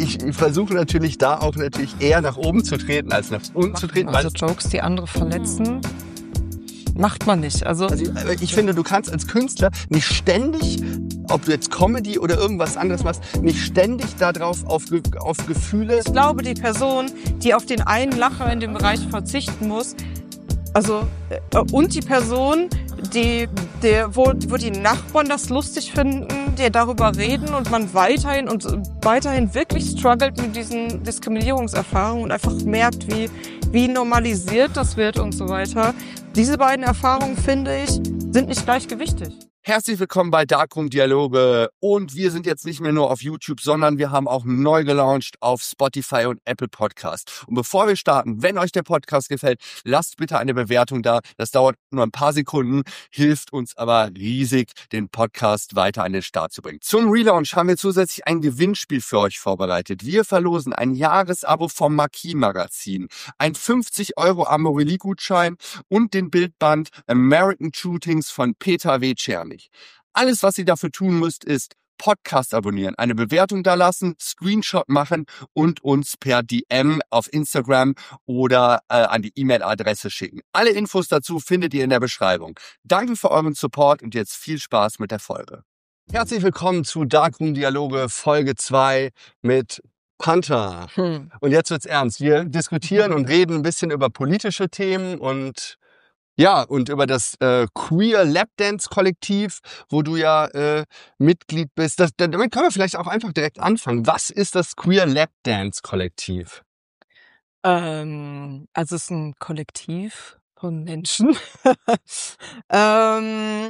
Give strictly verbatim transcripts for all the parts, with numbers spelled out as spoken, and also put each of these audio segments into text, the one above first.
ich versuche natürlich da auch natürlich eher nach oben zu treten, als nach unten zu treten. Also Jokes, die andere verletzen, macht man nicht. Also, also ich, ich finde, du kannst als Künstler nicht ständig, ob du jetzt Comedy oder irgendwas anderes machst, nicht ständig darauf auf, auf Gefühle. Ich glaube, die Person, die auf den einen Lacher in dem Bereich verzichten muss, also äh, und die Person, die, der, wo, wo die Nachbarn das lustig finden, die darüber reden und man weiterhin und weiterhin wirklich struggelt mit diesen Diskriminierungserfahrungen und einfach merkt, wie, wie normalisiert das wird und so weiter. Diese beiden Erfahrungen, finde ich, sind nicht gleichgewichtig. Herzlich willkommen bei Darkroom Dialoge und wir sind jetzt nicht mehr nur auf YouTube, sondern wir haben auch neu gelauncht auf Spotify und Apple Podcast. Und bevor wir starten, wenn euch der Podcast gefällt, lasst bitte eine Bewertung da. Das dauert nur ein paar Sekunden, hilft uns aber riesig, den Podcast weiter an den Start zu bringen. Zum Relaunch haben wir zusätzlich ein Gewinnspiel für euch vorbereitet. Wir verlosen ein Jahresabo vom Marquis Magazin, ein fünfzig Euro Amorelie-Gutschein und den Bildband American Shootings von Peter W. Czerny. Alles, was ihr dafür tun müsst, ist Podcast abonnieren, eine Bewertung da lassen, Screenshot machen und uns per D M auf Instagram oder äh, an die E-Mail-Adresse schicken. Alle Infos dazu findet ihr in der Beschreibung. Danke für euren Support und jetzt viel Spaß mit der Folge. Herzlich willkommen zu Darkroom Dialoge Folge zwei mit Panther. Hm. Und jetzt wird's ernst. Wir diskutieren und reden ein bisschen über politische Themen und ja, und über das äh, Queer Lapdance Kollektiv, wo du ja äh, Mitglied bist. Das, damit können wir vielleicht auch einfach direkt anfangen. Was ist das Queer Lapdance Kollektiv? Ähm, also es ist ein Kollektiv von Menschen. ähm,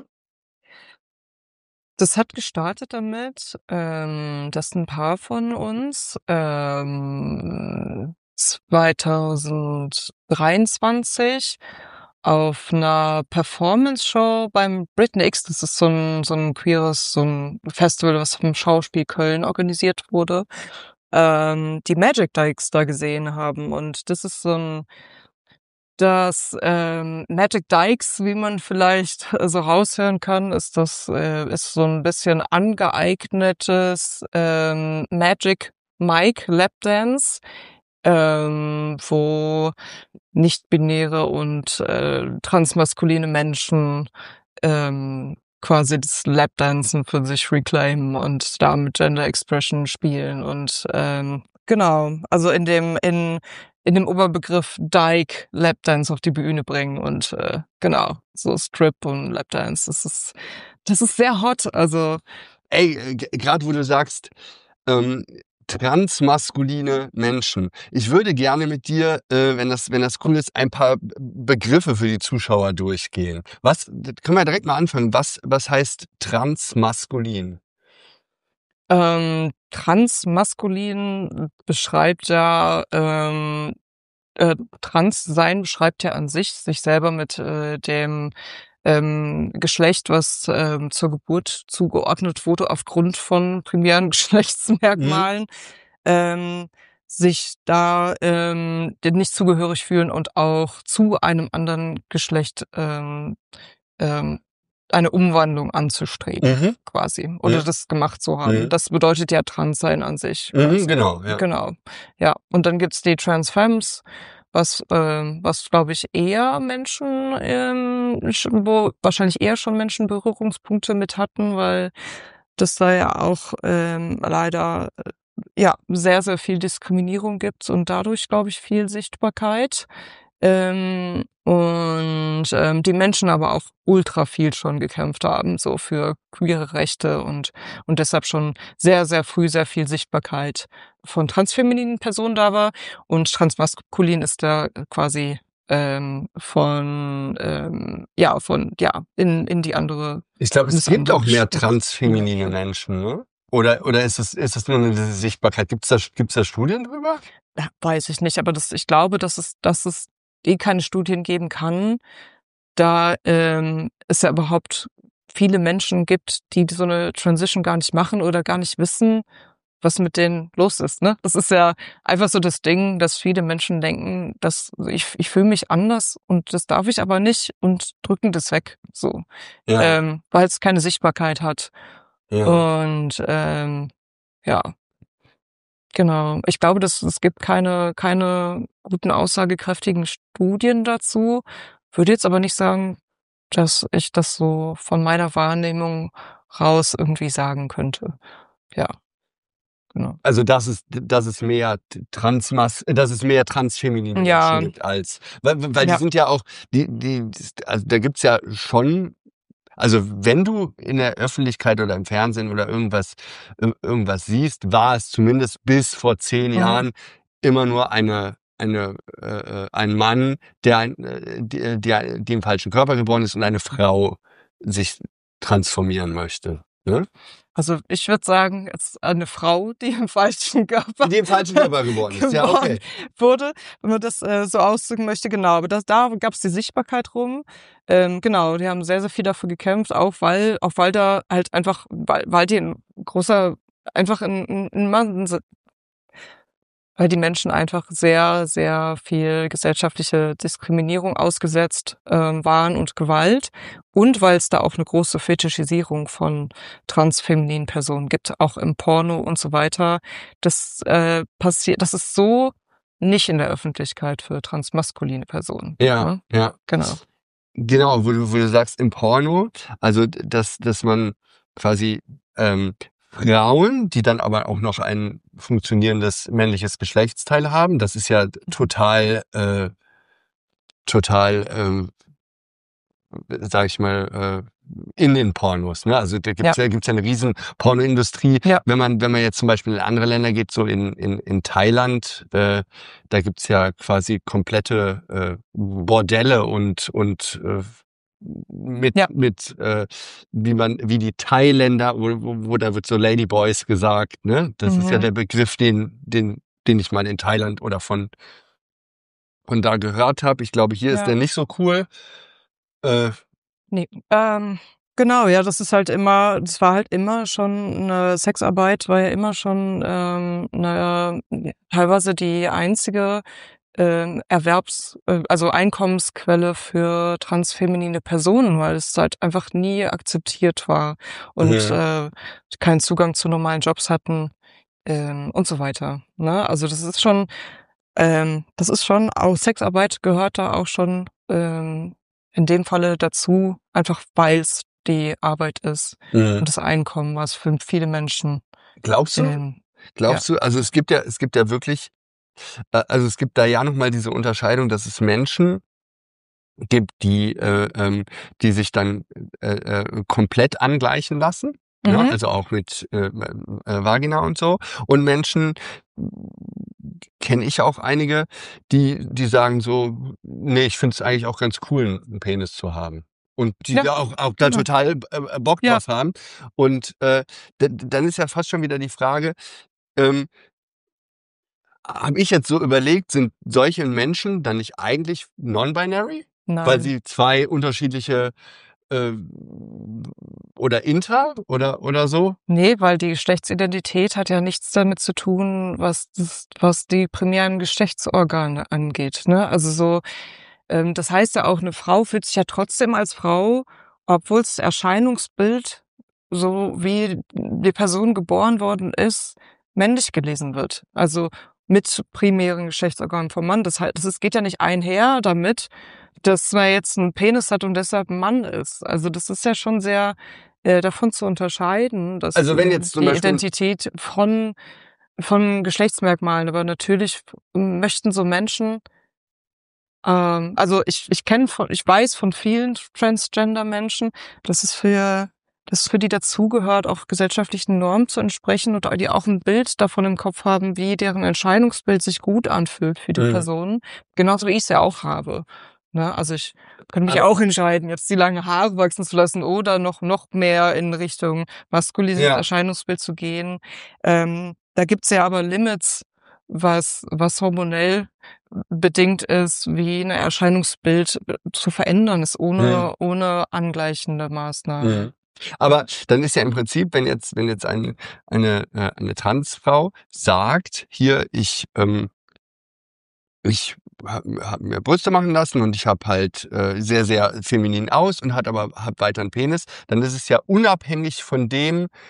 das hat gestartet damit, ähm, dass ein paar von uns ähm, zwanzig dreiundzwanzig auf einer Performance-Show beim Britain X, das ist so ein, so ein queeres, so ein Festival, was vom Schauspiel Köln organisiert wurde, ähm, die Magic Dykes da gesehen haben. Und das ist so ein, das ähm, Magic Dykes, wie man vielleicht so raushören kann, ist das äh, ist so ein bisschen angeeignetes ähm, Magic Mike Lapdance, ähm, wo nicht-binäre und äh, transmaskuline Menschen ähm, quasi das Lapdancen für sich reclaimen und da mit Gender Expression spielen und ähm, genau, also in dem in in dem Oberbegriff Dyke Lapdance auf die Bühne bringen und äh, genau, so Strip und Lapdance, das ist das ist sehr hot, also ey, gerade wo du sagst, ähm, transmaskuline Menschen. Ich würde gerne mit dir, äh, wenn das wenn das cool ist, ein paar Begriffe für die Zuschauer durchgehen. Was können wir direkt mal anfangen? Was was heißt transmaskulin? Ähm, transmaskulin beschreibt ja ähm, äh, Transsein beschreibt ja an sich sich selber mit äh, dem ähm, Geschlecht, was ähm, zur Geburt zugeordnet wurde aufgrund von primären Geschlechtsmerkmalen, mhm. ähm, sich da ähm, nicht zugehörig fühlen und auch zu einem anderen Geschlecht ähm, ähm, eine Umwandlung anzustreben, mhm. quasi. Oder mhm. das gemacht zu haben. Mhm. Das bedeutet ja Transsein an sich. Mhm, genau, ja. Genau. Ja. Und dann gibt's die Transfemmes, was, ähm, was glaube ich eher Menschen, ähm, wo wahrscheinlich eher schon Menschen Berührungspunkte mit hatten, weil das da ja auch ähm, leider äh, ja sehr, sehr viel Diskriminierung gibt und dadurch, glaube ich, viel Sichtbarkeit. Ähm, und ähm, die Menschen aber auch ultra viel schon gekämpft haben, so für queere Rechte und und deshalb schon sehr, sehr früh sehr viel Sichtbarkeit von transfemininen Personen da war. Und transmaskulin ist da quasi ähm, von ähm, ja von ja in in die andere. Ich glaube, es gibt auch mehr transfeminine Menschen, ne? Oder oder ist es ist das nur eine Sichtbarkeit? Gibt's da gibt's da Studien drüber? Ja, weiß ich nicht, aber das ich glaube, dass es dass es eh keine Studien geben kann, da ähm, es ja überhaupt viele Menschen gibt, die so eine Transition gar nicht machen oder gar nicht wissen, was mit denen los ist. Ne? Das ist ja einfach so das Ding, dass viele Menschen denken, dass ich ich fühle mich anders und das darf ich aber nicht und drücken das weg, so, ja. ähm, weil es keine Sichtbarkeit hat. Ja. Und ähm, ja. Genau. Ich glaube, dass es gibt keine keine guten, aussagekräftigen Studien dazu. Würde jetzt aber nicht sagen, dass ich das so von meiner Wahrnehmung raus irgendwie sagen könnte. Ja, genau. Also, dass es dass es mehr t Transmas dass es mehr transfeminine Menschen Ja, gibt als weil weil die ja. sind ja auch die die also, da gibt's ja schon also, wenn du in der Öffentlichkeit oder im Fernsehen oder irgendwas ir irgendwas siehst, war es zumindest bis vor zehn Mhm. Jahren immer nur eine eine äh, äh, ein Mann, der ein äh, die der die im falschen Körper geboren ist und eine Frau sich transformieren möchte, ne? Also, ich würde sagen, jetzt eine Frau, die im falschen Körper Die im falschen Körper geboren ist, ja, geboren okay. wurde, wenn man das, äh, so ausdrücken möchte, genau. Aber das da gab's die Sichtbarkeit rum. Ähm, genau, die haben sehr, sehr viel dafür gekämpft, auch weil auch weil da halt einfach weil weil die 'n großer einfach 'n 'n 'n Mann si weil die Menschen einfach sehr, sehr viel gesellschaftliche Diskriminierung ausgesetzt, ähm, waren und Gewalt und weil's da auch 'ne große Fetischisierung von transfemininen Personen gibt, auch im Porno und so weiter. Das, äh, passiert das ist so nicht in der Öffentlichkeit für transmaskuline Personen, Ja, ne? ja. Genau. Genau, wo du wo du sagst im Porno, also, d dass dass man quasi, ähm, Frauen, die dann aber auch noch ein funktionierendes männliches Geschlechtsteil haben, das ist ja total, äh total, ähm, sage ich mal, äh, in den Pornos, ne? Also, da Ja. gibt's ja gibt's ja 'ne riesen Pornoindustrie. Ja. Wenn man wenn man jetzt zum Beispiel in andere Länder geht, so in in in Thailand, äh, da gibt's ja quasi komplette, äh, Bordelle und und, äh, mit Ja. mit, äh wie man wie die Thailänder, wo wo wo da wird so Ladyboys gesagt, ne? Das ist ja Mhm. der Begriff, den den den ich mal in Thailand oder von von da gehört habe. Ich glaube, hier ist der Ja. nicht so cool. Äh Ne, ähm, genau, ja, das ist halt immer das war halt immer schon 'ne Sexarbeit war ja immer schon, ähm, 'ne teilweise die einzige, ähm, Erwerbs äh, also, Einkommensquelle für transfeminine Personen, weil es halt einfach nie akzeptiert war und, Mhm. äh, keinen Zugang zu normalen Jobs hatten, ähm, und so weiter, ne? Also, das ist schon ähm, das ist schon auch Sexarbeit gehört da auch schon, ähm, in dem Falle dazu, einfach weil's die Arbeit ist Mhm. und das Einkommen, was für viele Menschen, Glaubst du? ähm ja. Glaubst du also, es gibt ja es gibt ja wirklich äh, also, es gibt da ja noch mal diese Unterscheidung, dass es Menschen gibt, die, äh, ähm die sich dann, äh, äh, komplett angleichen lassen, ne? Mhm. Also, auch mit, äh, äh, Vagina und so. Und Menschen kenne ich auch einige, die die sagen so: „Ne, ich finde es eigentlich auch ganz cool, 'n Penis zu haben.“ Und die Ja, da auch auch da genau. total, äh, Bock Ja. drauf haben. Und, äh, d dann ist ja fast schon wieder die Frage, ähm habe ich jetzt so überlegt, sind solche Menschen dann nicht eigentlich non-binary? Weil Nein. sie zwei unterschiedliche, äh oder inter oder oder so? Ne, weil die Geschlechtsidentität hat ja nichts damit zu tun, was das was die primären Geschlechtsorgane angeht, ne? Also, so ähm, das heißt ja auch, 'ne Frau fühlt sich ja trotzdem als Frau, obwohl's Erscheinungsbild, so wie die Person geboren worden ist, männlich gelesen wird. Also, mit primären Geschlechtsorganen vom Mann. Das hei das ist geht ja nicht einher damit, dass man jetzt 'n Penis hat und deshalb 'n Mann ist. Also, das ist ja schon sehr, äh, davon zu unterscheiden, dass Also, wenn die jetzt zum die Beispiel Identität von von Geschlechtsmerkmalen aber natürlich möchten so Menschen ähm, also, ich ich kenne von ich weiß von vielen Transgender-Menschen, dass es für dass für die dazugehört, auch gesellschaftlichen Normen zu entsprechen und die auch 'n Bild davon im Kopf haben, wie deren Erscheinungsbild sich gut anfühlt für die Mhm. Person, genauso wie ich's ja auch habe, ne? Also, ich könnte mich ja Aber auch entscheiden, jetzt die langen Haare wachsen zu lassen oder noch noch mehr in Richtung maskulines Ja. Erscheinungsbild zu gehen. Ähm, da gibt's ja aber Limits, was was hormonell bedingt ist, wie 'n Erscheinungsbild zu verändern ist, Mhm. ohne ohne angleichende Maßnahmen. Mhm. Aber dann ist ja im Prinzip, wenn jetzt wenn jetzt ein eine äh, eine Transfrau sagt: „Hier, ich, ähm“ „ich habe habe mir Brüste machen lassen und ich habe halt, äh, sehr, sehr feminin aus und hat aber habe weiter 'n Penis“, dann ist es ja unabhängig von dem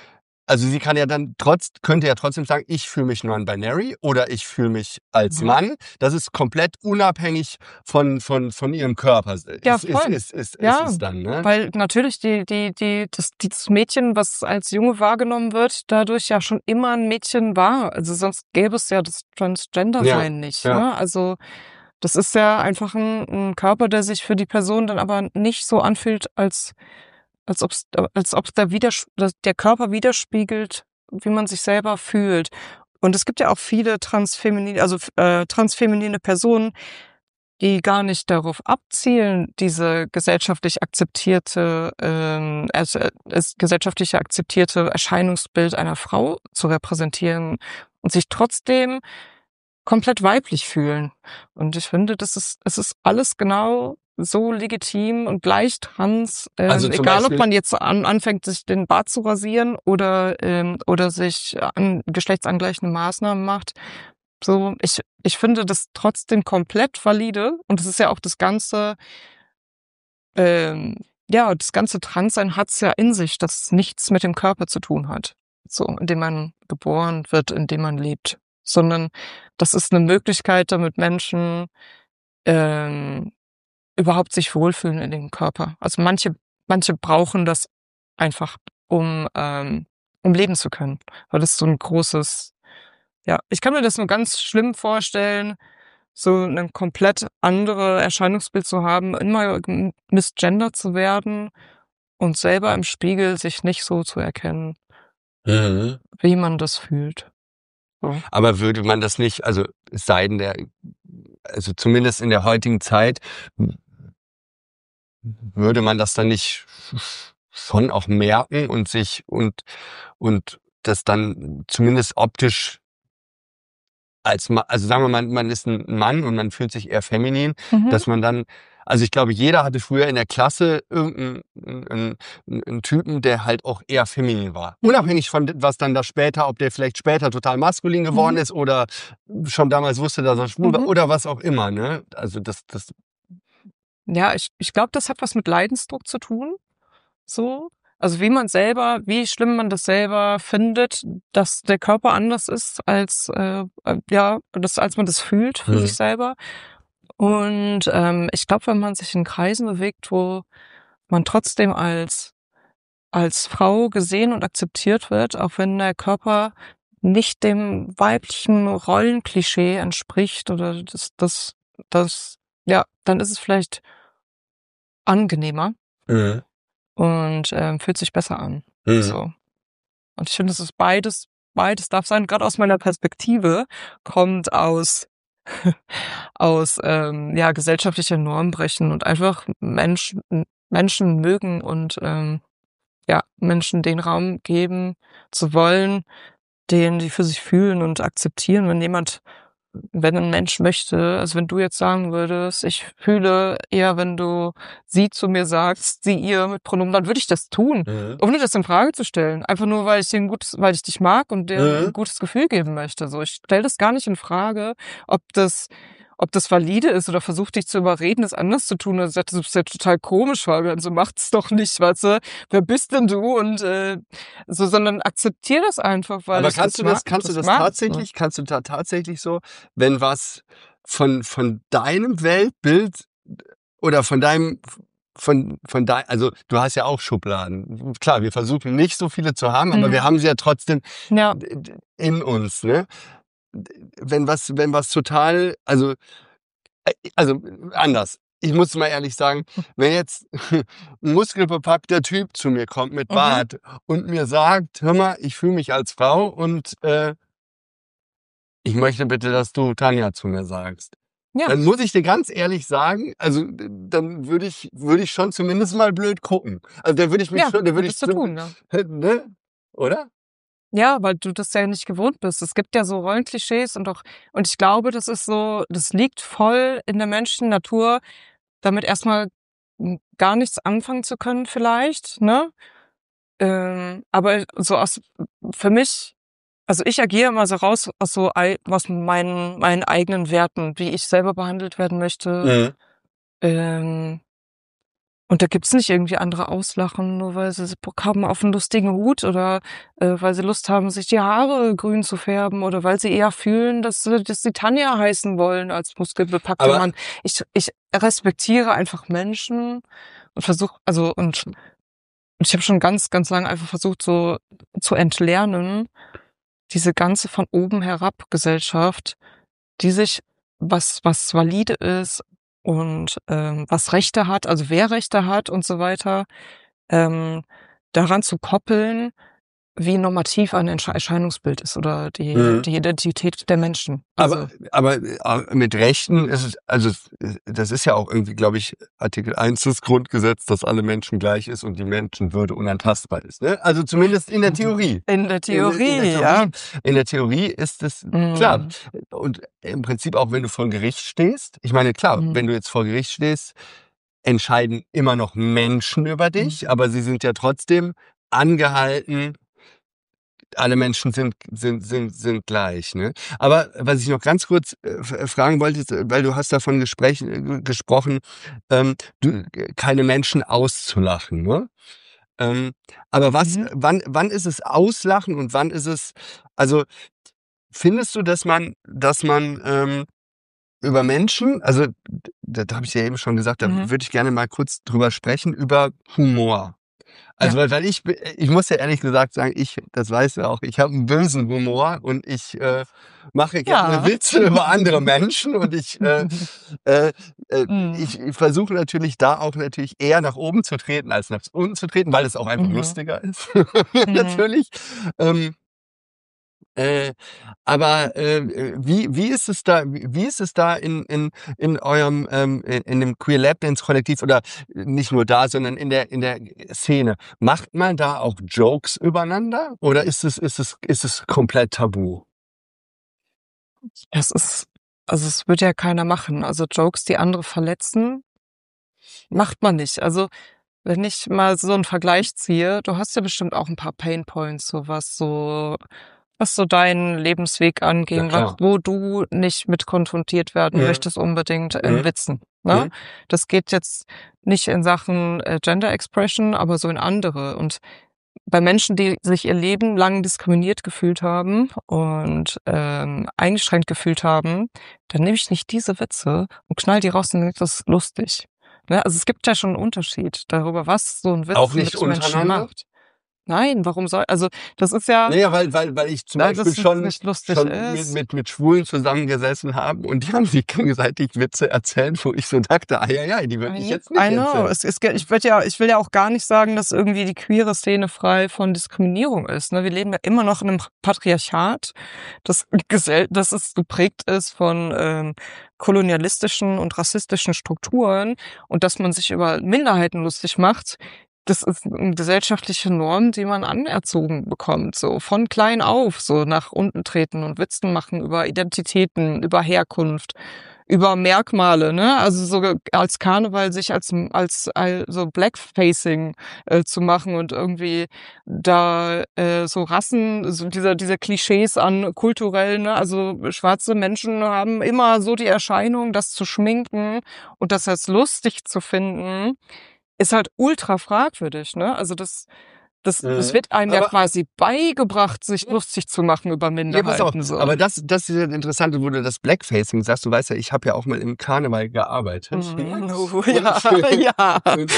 Also sie kann ja dann trotz, könnte ja trotzdem sagen, ich fühle mich non-binary oder ich fühle mich als Mhm. Mann. Das ist komplett unabhängig von, von, von ihrem Körper. Ja, Ist, ist, voll. ist, ist, ist Ja, es dann, ne? weil natürlich die die die das dieses Mädchen, was als Junge wahrgenommen wird, dadurch ja schon immer ein Mädchen war. Also, sonst gäbe es ja das Ja, Transgender-Sein nicht, ja. ne? Also, das ist ja einfach ein 'n Körper, der sich für die Person dann aber nicht so anfühlt, als als ob's als ob's der widers dass der Körper widerspiegelt, wie man sich selber fühlt. Und es gibt ja auch viele transfeminin also, f äh, transfeminine Personen, die gar nicht darauf abzielen, diese gesellschaftlich akzeptierte, ähm, also, äh, es gesellschaftlich akzeptierte Erscheinungsbild einer Frau zu repräsentieren und sich trotzdem komplett weiblich fühlen. Und ich finde, das ist es ist alles genau so legitim und gleich trans, Also ähm, zum egal ob Beispiel, man jetzt an anfängt, sich den Bart zu rasieren oder, ähm oder sich an geschlechtsangleichende Maßnahmen macht. So, ich ich finde das trotzdem komplett valide und es ist ja auch das ganze ähm, ja, das ganze Transsein hat's ja in sich, dass es nichts mit dem Körper zu tun hat, so, in dem man geboren wird, in dem man lebt, sondern das ist 'ne Möglichkeit, damit Menschen, ähm, überhaupt sich wohlfühlen in dem Körper. Also, manche manche brauchen das einfach, um, ähm um leben zu können, weil das so 'n großes ja, ich kann mir das nur ganz schlimm vorstellen, so 'nen komplett andere Erscheinungsbild zu haben, immer m misgendert zu werden und selber im Spiegel sich nicht so zu erkennen, mhm. wie man das fühlt. So. Aber würde man das nicht, also es sei denn, der, also zumindest in der heutigen Zeit, würde man das dann nicht schon auch merken und sich und und das dann zumindest optisch als Ma also sagen wir mal, man ist ein Mann und man fühlt sich eher feminin, Mhm, dass man dann, also ich glaube, jeder hatte früher in der Klasse irgend 'n 'n 'n Typen, der halt auch eher feminin war. Unabhängig von d was dann da später, ob der vielleicht später total maskulin geworden mhm, ist oder schon damals wusste, dass er schwul war mhm. oder was auch immer, ne? Also das das Ja, ich ich glaube, das hat was mit Leidensdruck zu tun, so. Also, wie man selber wie schlimm man das selber findet, dass der Körper anders ist als, äh, äh, ja, das als man das fühlt für sich mhm. selber. Und, ähm, ich glaube, wenn man sich in Kreisen bewegt, wo man trotzdem als als Frau gesehen und akzeptiert wird, auch wenn der Körper nicht dem weiblichen Rollenklischee entspricht oder das das das ja, dann ist es vielleicht angenehmer Mhm. und, ähm, fühlt sich besser an, Mhm. so. Und ich finde, es ist beides beides darf sein. Grad aus meiner Perspektive kommt aus aus, ähm, ja, gesellschaftlicher Normbrechen und einfach Menschen Menschen mögen und, ähm, ja, Menschen den Raum geben zu wollen, den sie für sich fühlen und akzeptieren. Wenn jemand wenn ein Mensch möchte, also, wenn du jetzt sagen würdest: „Ich fühle eher, wenn du sie zu mir sagst, sie, ihr mit Pronomen“, dann würde ich das tun, Mhm. ohne das in Frage zu stellen. Einfach nur, weil ich dir 'n gutes weil ich dich mag und dir 'n Mhm. gutes Gefühl geben möchte. So, ich stelle das gar nicht in Frage, ob das ob das valide ist oder versuche dich zu überreden, das anders zu tun oder sagt: „Das ist ja total komisch, Fabian, so macht's doch nicht, weißt du? Wer bist denn du?“ Und, äh, so, sondern akzeptiere das einfach, weil Aber ich kannst das du mag das kannst du das das mag, ne? tatsächlich kannst du da tatsächlich so, wenn was von von deinem Weltbild oder von deinem von von dei also, du hast ja auch Schubladen. Klar, wir versuchen nicht so viele zu haben, aber wir Mhm. haben sie ja trotzdem Ja. d d in uns, ne? D wenn was wenn was total, also äh, also, anders. Ich muss mal ehrlich sagen, wenn jetzt 'n muskelbepackter Typ zu mir kommt mit Mhm. Bart und mir sagt: „Hör mal, ich fühle mich als Frau und, äh, ich möchte bitte, dass du Tanja zu mir sagst.“ Ja, Dann muss ich dir ganz ehrlich sagen, also, d dann würde ich würde ich schon zumindest mal blöd gucken. Also, da würde ich mich ja, schon da würde ich würdest du zum tun, ja. ne? Oder? Ja, weil du das ja nicht gewohnt bist. Es gibt ja so Rollenklischees und auch und ich glaube, das ist so das liegt voll in der menschlichen Natur, damit erst mal, hm, gar nichts anfangen zu können vielleicht, ne? Ähm, aber so aus für mich also, ich agiere immer so raus aus so ei aus meinen meinen eigenen Werten, wie ich selber behandelt werden möchte. Mhm. Ähm Und da gibt's nicht irgendwie andere auslachen, nur weil sie Bock haben auf einen lustigen Hut oder, äh, weil sie Lust haben, sich die Haare grün zu färben oder weil sie eher fühlen, dass sie dass sie Tanja heißen wollen als muskelbepackter Aber Mann. Ich ich respektiere einfach Menschen und versuche also, und und ich habe schon ganz, ganz lange einfach versucht, so zu entlernen, diese ganze von oben herab Gesellschaft, die sich was was valide ist und, ähm, was Rechte hat, also wer Rechte hat und so weiter, ähm, daran zu koppeln, wie normativ ein Entsche Erscheinungsbild ist oder die mhm. die Identität der Menschen. Aber, Also aber äh, mit Rechten ist es, also das ist ja auch irgendwie, glaube ich, Artikel eins des Grundgesetzes, dass alle Menschen gleich ist und die Menschenwürde unantastbar ist. Ne? Also zumindest in der Theorie. in der In, Theorie, in der ja. Theorie, in der Theorie ist es klar. Mhm. Und im Prinzip auch, wenn du vor Gericht stehst. Ich meine, klar, Mhm. wenn du jetzt vor Gericht stehst, entscheiden immer noch Menschen über dich, Mhm. aber sie sind ja trotzdem angehalten, alle Menschen sind, sind, sind, sind gleich. Ne? Aber was ich noch ganz kurz äh, fragen wollte, ist, weil du hast davon Gespräch, äh, gesprochen, ähm, du, keine Menschen auszulachen. Ne? Ähm, aber was, Mhm. wann, wann ist es Auslachen und wann ist es, also findest du, dass man, dass man ähm, über Menschen, also da, da habe ich ja eben schon gesagt, da Mhm. würde ich gerne mal kurz drüber sprechen, über Humor. Ja. Also weil, weil ich, ich muss ja ehrlich gesagt sagen, ich, das weißt du auch, ich habe einen bösen Humor und ich äh, mache gerne Ja. Witze über andere Menschen und ich, äh, äh, äh, Mhm. ich, ich versuche natürlich da auch natürlich eher nach oben zu treten als nach unten zu treten, weil es auch einfach Mhm. lustiger ist, Mhm. natürlich. Ähm, äh, aber äh, wie, wie ist es da, wie ist es da in, in, in eurem, ähm, in, in dem Queer Lab Dance Kollektiv oder nicht nur da, sondern in der, in der Szene? Macht man da auch Jokes übereinander oder ist es, ist es, ist es komplett tabu? Es ist also, es würde ja keiner machen. Also, Jokes, die andere verletzen, macht man nicht. Also, wenn ich mal so 'n Vergleich ziehe, du hast ja bestimmt auch 'n paar Painpoints, so was so was so deinen Lebensweg Ja, anging, was klar. wo du nicht mit konfrontiert werden Mhm. möchtest unbedingt in Mhm. Witzen, ne? Mhm. Das geht jetzt nicht in Sachen, äh, Gender Expression, aber so in andere. Und bei Menschen, die sich ihr Leben lang diskriminiert gefühlt haben und, ähm, eingeschränkt gefühlt haben, dann nehme ich nicht diese Witze und knall die raus und denke, das ist lustig. Ne? Also, es gibt ja schon 'n Unterschied darüber, was so 'n Auch Witz nicht mit Menschen untereinander? macht. Nein, warum soll also, das ist ja Naja, weil, weil, weil ich zum na, Beispiel dass es schon, nicht lustig schon mit, ist. mit, mit Schwulen zusammengesessen habe und die haben sich gegenseitig Witze erzählt, wo ich so dachte, ah ja, ja, die würde ich I jetzt nicht I know. erzählen. Es es ge ich würde ja ich will ja auch gar nicht sagen, dass irgendwie die queere Szene frei von Diskriminierung ist, ne? Wir leben ja immer noch in 'nem Patriarchat, das gesell das es geprägt ist von, ähm, kolonialistischen und rassistischen Strukturen und dass man sich über Minderheiten lustig macht, das ist 'ne gesellschaftliche Norm, die man anerzogen bekommt, so von klein auf, so nach unten treten und Witze machen über Identitäten, über Herkunft, über Merkmale, ne? Also, so ge als Karneval sich als als al so Blackfacing, äh, zu machen und irgendwie da, äh, so Rassen so diese diese Klischees an kulturell, ne? Also, schwarze Menschen haben immer so die Erscheinung, das zu schminken und das als lustig zu finden, ist halt ultra fragwürdig, ne? Also, das das das Mhm. wird einem ja Aber quasi beigebracht, sich lustig zu machen über ja, pass auf, Minderheiten so. aber das, das ist ja das Interessante, wo du das Blackfacing sagst. Du weißt ja, ich habe ja auch mal im Karneval gearbeitet. Ne? Mhm. Oh, ja, Und, ja. und,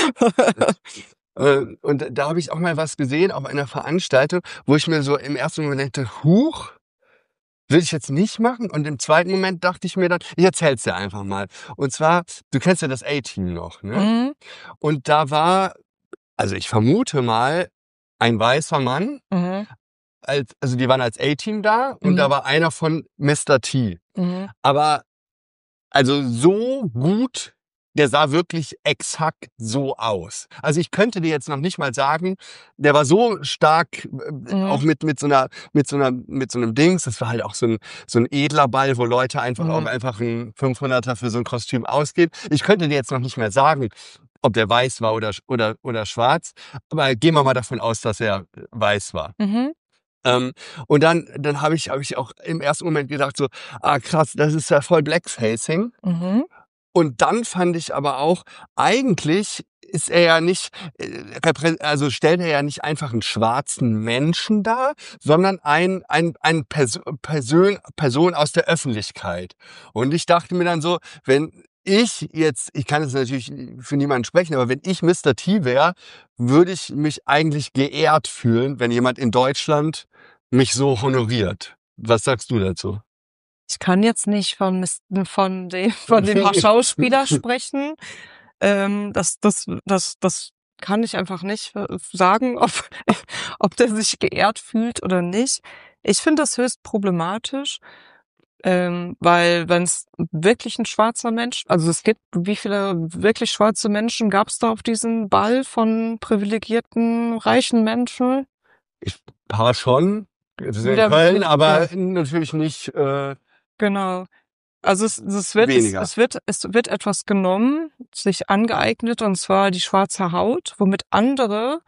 äh, und da habe ich auch mal was gesehen auf einer Veranstaltung, wo ich mir so im ersten Moment dachte, huch, will ich jetzt nicht machen. Und im zweiten Moment dachte ich mir dann, ich erzähl's dir einfach mal. Und zwar, du kennst ja das A-Team noch, ne? Mhm, Und da war, also ich vermute mal, ein weißer Mann, mhm, als, also die waren als A-Team da und da mhm, war einer von Mister T. mhm, Aber also so gut, der sah wirklich exakt so aus. Also ich könnte dir jetzt noch nicht mal sagen, der war so stark, äh, auch mhm, mit mit so einer mit so einer mit so einem Dings. Das war halt auch so ein so ein edler Ball, wo Leute einfach auch mhm, einfach ein fünfhunderter für so ein Kostüm ausgeben. Ich könnte dir jetzt noch nicht mehr sagen, ob der weiß war oder oder oder schwarz. Aber gehen wir mal davon aus, dass er weiß war. mhm, Ähm, und dann, dann habe ich, habe ich auch im ersten Moment gedacht so, ah krass, das ist ja voll Blackfacing. mhm, Und dann fand ich aber auch, eigentlich ist er ja nicht, äh, also stellt er ja nicht einfach einen schwarzen Menschen dar, sondern ein, ein, ein Pers Person, Person aus der Öffentlichkeit. Und ich dachte mir dann so, wenn ich jetzt, ich kann jetzt natürlich für niemanden sprechen, aber wenn ich Mister T wäre, würde ich mich eigentlich geehrt fühlen, wenn jemand in Deutschland mich so honoriert. Was sagst du dazu? Ich kann jetzt nicht von, von dem, von dem Schauspieler sprechen. Ähm, das, das, das, das kann ich einfach nicht sagen, ob, ob der sich geehrt fühlt oder nicht. Ich finde das höchst problematisch, ähm, weil wenn es wirklich ein schwarzer Mensch, also es gibt, wie viele wirklich schwarze Menschen gab es da auf diesem Ball von privilegierten, reichen Menschen? Ich paar schon, das ist in Wieder, Köln, aber ja. natürlich nicht. Äh, genau. Also es, es wird es, Weniger. es wird es wird etwas genommen, sich angeeignet, und zwar die schwarze Haut, womit andere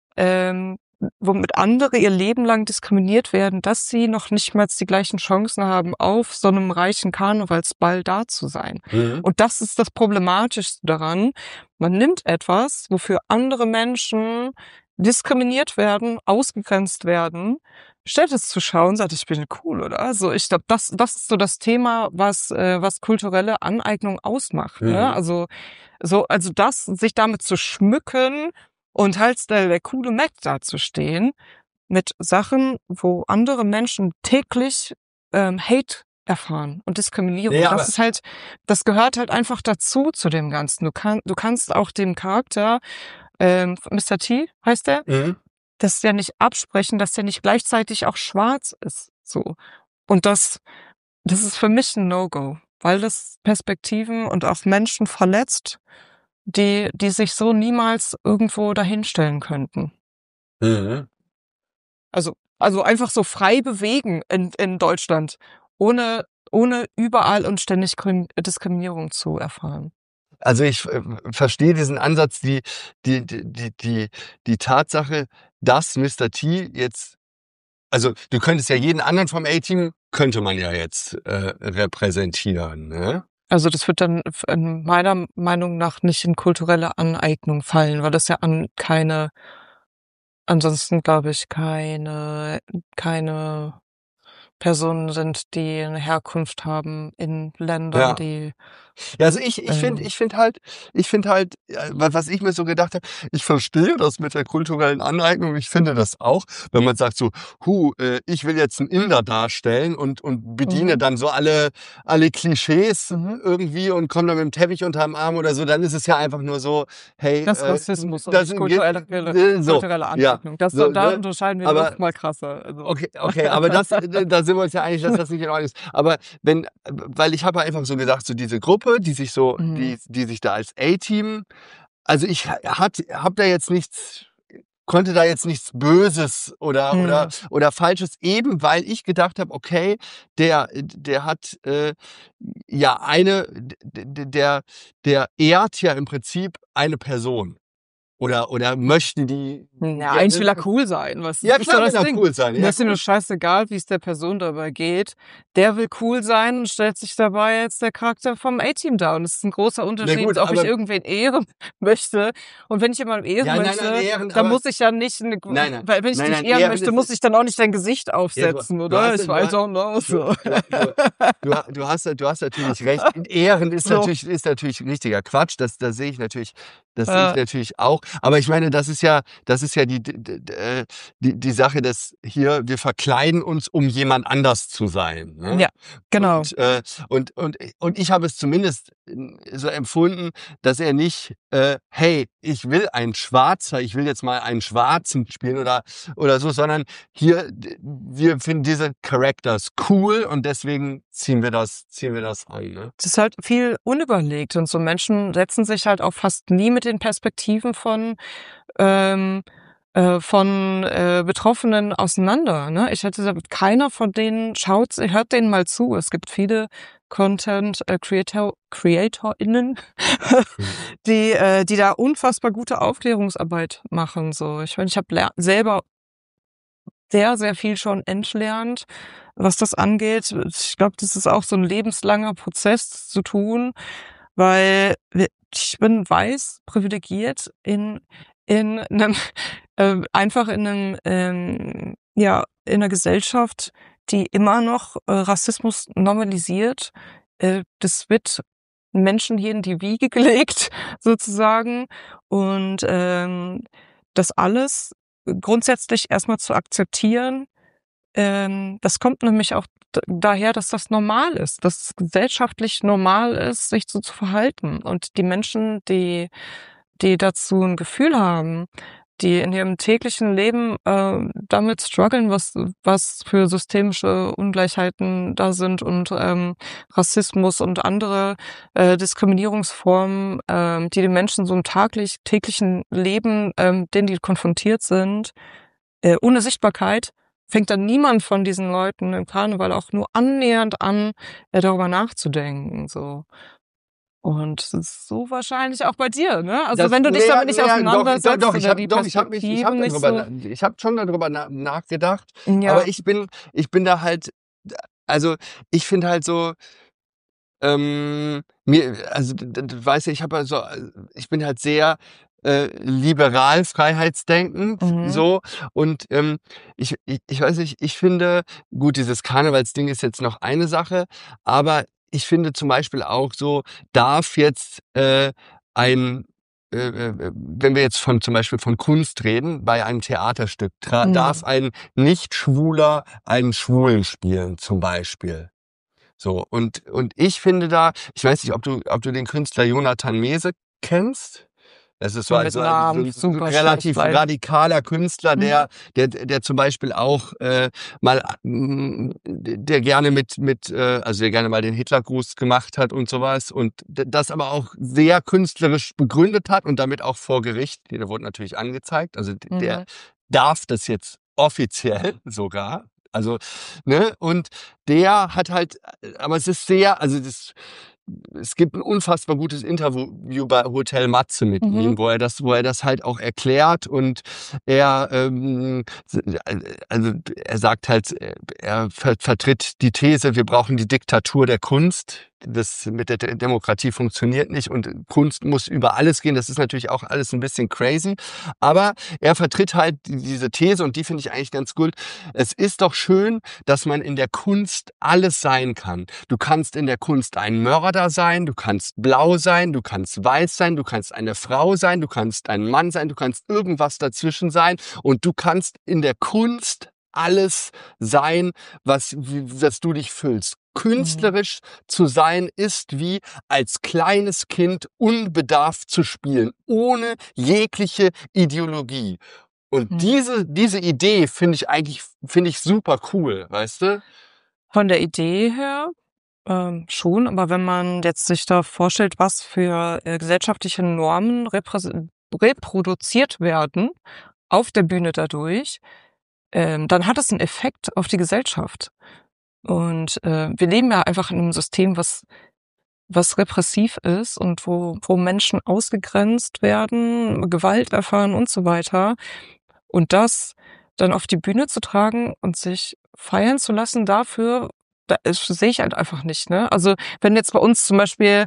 ähm, womit andere ihr Leben lang diskriminiert werden, dass sie noch nicht mal die gleichen Chancen haben, auf so einem reichen Karnevalsball da zu sein. Mhm. Und das ist das Problematischste daran. Man nimmt etwas, wofür andere Menschen diskriminiert werden, ausgegrenzt werden, statt es zu schauen, sagt, ich bin cool, oder? Also ich glaube, das, das ist so das Thema, was, äh, was kulturelle Aneignung ausmacht. Mhm. Ne? Also so, also das, sich damit zu schmücken und halt der, der coole Mac dazustehen mit Sachen, wo andere Menschen täglich ähm, Hate erfahren und Diskriminierung. Ja, das aber- ist halt, das gehört halt einfach dazu zu dem Ganzen. Du kannst, du kannst auch dem Charakter ähm, Mister T heißt der, Mhm. das ja nicht absprechen, dass der nicht gleichzeitig auch schwarz ist. So. Und das, das ist für mich ein No-Go, weil das Perspektiven und auch Menschen verletzt, die, die sich so niemals irgendwo dahinstellen könnten. Mhm. Also, also einfach so frei bewegen in, in Deutschland, ohne, ohne überall und ständig Diskriminierung zu erfahren. Also ich äh, verstehe diesen Ansatz, die, die, die, die, die, die Tatsache, dass Mister T jetzt, also du könntest ja jeden anderen vom A-Team, könnte man ja jetzt äh, repräsentieren, ne? Also das wird dann in meiner Meinung nach nicht in kulturelle Aneignung fallen, weil das ja an keine, ansonsten glaube ich, keine, keine Personen sind, die eine Herkunft haben in Ländern, Ja. die Ja, also ich, ich Ähm. finde, ich finde halt, ich finde halt, äh, wa- was ich mir so gedacht habe, ich verstehe das mit der kulturellen Aneignung, ich finde das auch, wenn man sagt so, hu, äh, ich will jetzt einen Inder darstellen und, und bediene Mhm. dann so alle, alle Klischees Mhm. irgendwie und komme dann mit dem Teppich unterm Arm oder so, dann ist es ja einfach nur so, hey, Das ist äh, Rassismus und das nicht sind, kulturelle, äh, so, kulturelle ja, Aneignung. Das, so, da ne? unterscheiden wir Aber- noch mal krasser. Also. Okay, okay, aber das, äh, da sind wir uns ja einig, dass das nicht in Ordnung ist. Aber wenn, weil ich habe einfach so gedacht, so diese Gruppe, die sich so, Mhm. die, die sich da als A-Team, also ich hat, hab da jetzt nichts, konnte da jetzt nichts Böses oder Mhm. oder oder Falsches, eben weil ich gedacht habe, okay, der der hat äh, ja eine, d- d- der der ehrt ja im Prinzip eine Person. Oder, oder möchten die. Ja, eigentlich will er cool sein. Was Ja, ist klar doch will das er Ding. cool sein. Mir Ja, ist ihm nur gut. scheißegal, wie es der Person dabei geht. Der will cool sein und stellt sich dabei jetzt der Charakter vom A-Team dar. Und es ist ein großer Unterschied, gut, ob ich aber- irgendwen ehren möchte. Und wenn ich jemanden ehren Ja, nein, möchte, nein, ehren, dann aber- muss ich ja nicht, eine, Nein, nein. weil wenn ich Nein, dich nein, ehren ehren möchte, ist- muss ich dann auch nicht dein Gesicht aufsetzen, du oder? hast- Ich du weiß hast- auch noch so. Du, du, du, du, hast, du hast natürlich recht. Ehren ist So. natürlich, ist natürlich richtiger Quatsch. Das, das sehe ich natürlich, das sehe Ja. ich natürlich auch. Aber ich meine, das ist ja, das ist ja die, die, die, die Sache, dass hier wir verkleiden uns, um jemand anders zu sein. Ne? Ja, genau. Und, äh, und, und, und ich habe es zumindest so empfunden, dass er nicht, äh, hey, ich will ein Schwarzer, ich will jetzt mal einen Schwarzen spielen oder, oder so, sondern hier, wir finden diese Characters cool und deswegen ziehen wir das, ziehen wir das an. Ne? Das ist halt viel unüberlegt und so Menschen setzen sich halt auch fast nie mit den Perspektiven von ähm, äh, von äh, Betroffenen auseinander. Ne? Ich hätte gesagt, keiner von denen schaut, hört denen mal zu. Es gibt viele Content äh, Creator CreatorInnen, die äh, die da unfassbar gute Aufklärungsarbeit machen. So, ich meine, ich habe selber sehr, sehr viel schon entlernt, was das angeht. Ich glaube, das ist auch so ein lebenslanger Prozess zu tun, weil wir, ich bin weiß, privilegiert in in einem äh, einfach in einem ähm, ja in einer Gesellschaft, die immer noch äh, Rassismus normalisiert. Äh, das wird Menschen hier in die Wiege gelegt sozusagen und ähm, das alles grundsätzlich erstmal zu akzeptieren. Ähm, das kommt nämlich auch d daher, dass das normal ist, dass es gesellschaftlich normal ist, sich so zu verhalten. Und die Menschen, die die dazu ein Gefühl haben, die in ihrem täglichen Leben, äh, damit strugglen, was was für systemische Ungleichheiten da sind und, ähm, Rassismus und andere, äh, Diskriminierungsformen, ähm, die die Menschen so im taglich täglichen Leben, ähm, denen die konfrontiert sind, äh, ohne Sichtbarkeit fängt dann niemand von diesen Leuten im Karneval auch nur annähernd an, äh, darüber nachzudenken, so. Und das ist so wahrscheinlich auch bei dir, ne? Also, Das, wenn du dich naja, damit nicht naja, doch, doch, auseinandersetzt doch, ich oder habe, die doch, ich habe mich, ich habe Perspektive nicht darüber, so na- ich habe schon darüber na, nachgedacht, ja, aber ich bin, ich bin da halt, also ich finde halt so, ähm, mir, also d- d- d- weißt du, ich habe also, ich bin halt sehr äh, liberal, freiheitsdenkend, mhm, so und ähm, ich, ich, ich weiß nicht, ich finde, gut, dieses Karnevalsding ist jetzt noch eine Sache, aber ich finde zum Beispiel auch so, darf jetzt äh, ein äh, äh, wenn wir jetzt von zum Beispiel von Kunst reden, bei einem Theaterstück, tra- darf mhm, ein Nicht-Schwuler einen Schwulen spielen, zum Beispiel. So, und, und ich finde da, ich weiß nicht, ob du, ob du den Künstler Jonathan Mese kennst. Das ist so ein, mit so ein, so Namen ein, so ein super schlecht, relativ leider. radikaler Künstler, Mhm, der, der, der zum Beispiel auch äh, mal, mm, der gerne mit, mit, äh, also der gerne mal den Hitlergruß gemacht hat und sowas und d- das aber auch sehr künstlerisch begründet hat und damit auch vor Gericht, der wurde natürlich angezeigt, also d- der mhm, darf das jetzt offiziell sogar. Also, ne, und der hat halt, aber es ist sehr, also das, es gibt ein unfassbar gutes Interview bei Hotel Matze mit mhm, ihm, wo er das, wo er das halt auch erklärt und er, ähm, also er sagt halt, er ver vertritt die These, wir brauchen die Diktatur der Kunst. Das mit der De- Demokratie funktioniert nicht und Kunst muss über alles gehen. Das ist natürlich auch alles ein bisschen crazy, aber er vertritt halt diese These und die finde ich eigentlich ganz gut. Es ist doch schön, dass man in der Kunst alles sein kann. Du kannst in der Kunst ein Mörder sein, du kannst blau sein, du kannst weiß sein, du kannst eine Frau sein, du kannst ein Mann sein, du kannst irgendwas dazwischen sein und du kannst in der Kunst alles sein, was, was du dich fühlst. mhm, Künstlerisch zu sein ist wie als kleines Kind unbedarft zu spielen, ohne jegliche Ideologie. Und mhm. diese, diese Idee finde ich eigentlich, finde ich super cool, weißt du? Von der Idee her, ähm, schon, aber wenn man jetzt sich da vorstellt, was für, äh, gesellschaftliche Normen repräse reproduziert werden auf der Bühne dadurch, ähm, dann hat das 'n Effekt auf die Gesellschaft. Und, äh, wir leben ja einfach in 'nem System, was was repressiv ist und wo wo Menschen ausgegrenzt werden, Gewalt erfahren und so weiter. Und das dann auf die Bühne zu tragen und sich feiern zu lassen dafür, da das sehe ich halt einfach nicht, ne? Also, wenn jetzt bei uns zum Beispiel,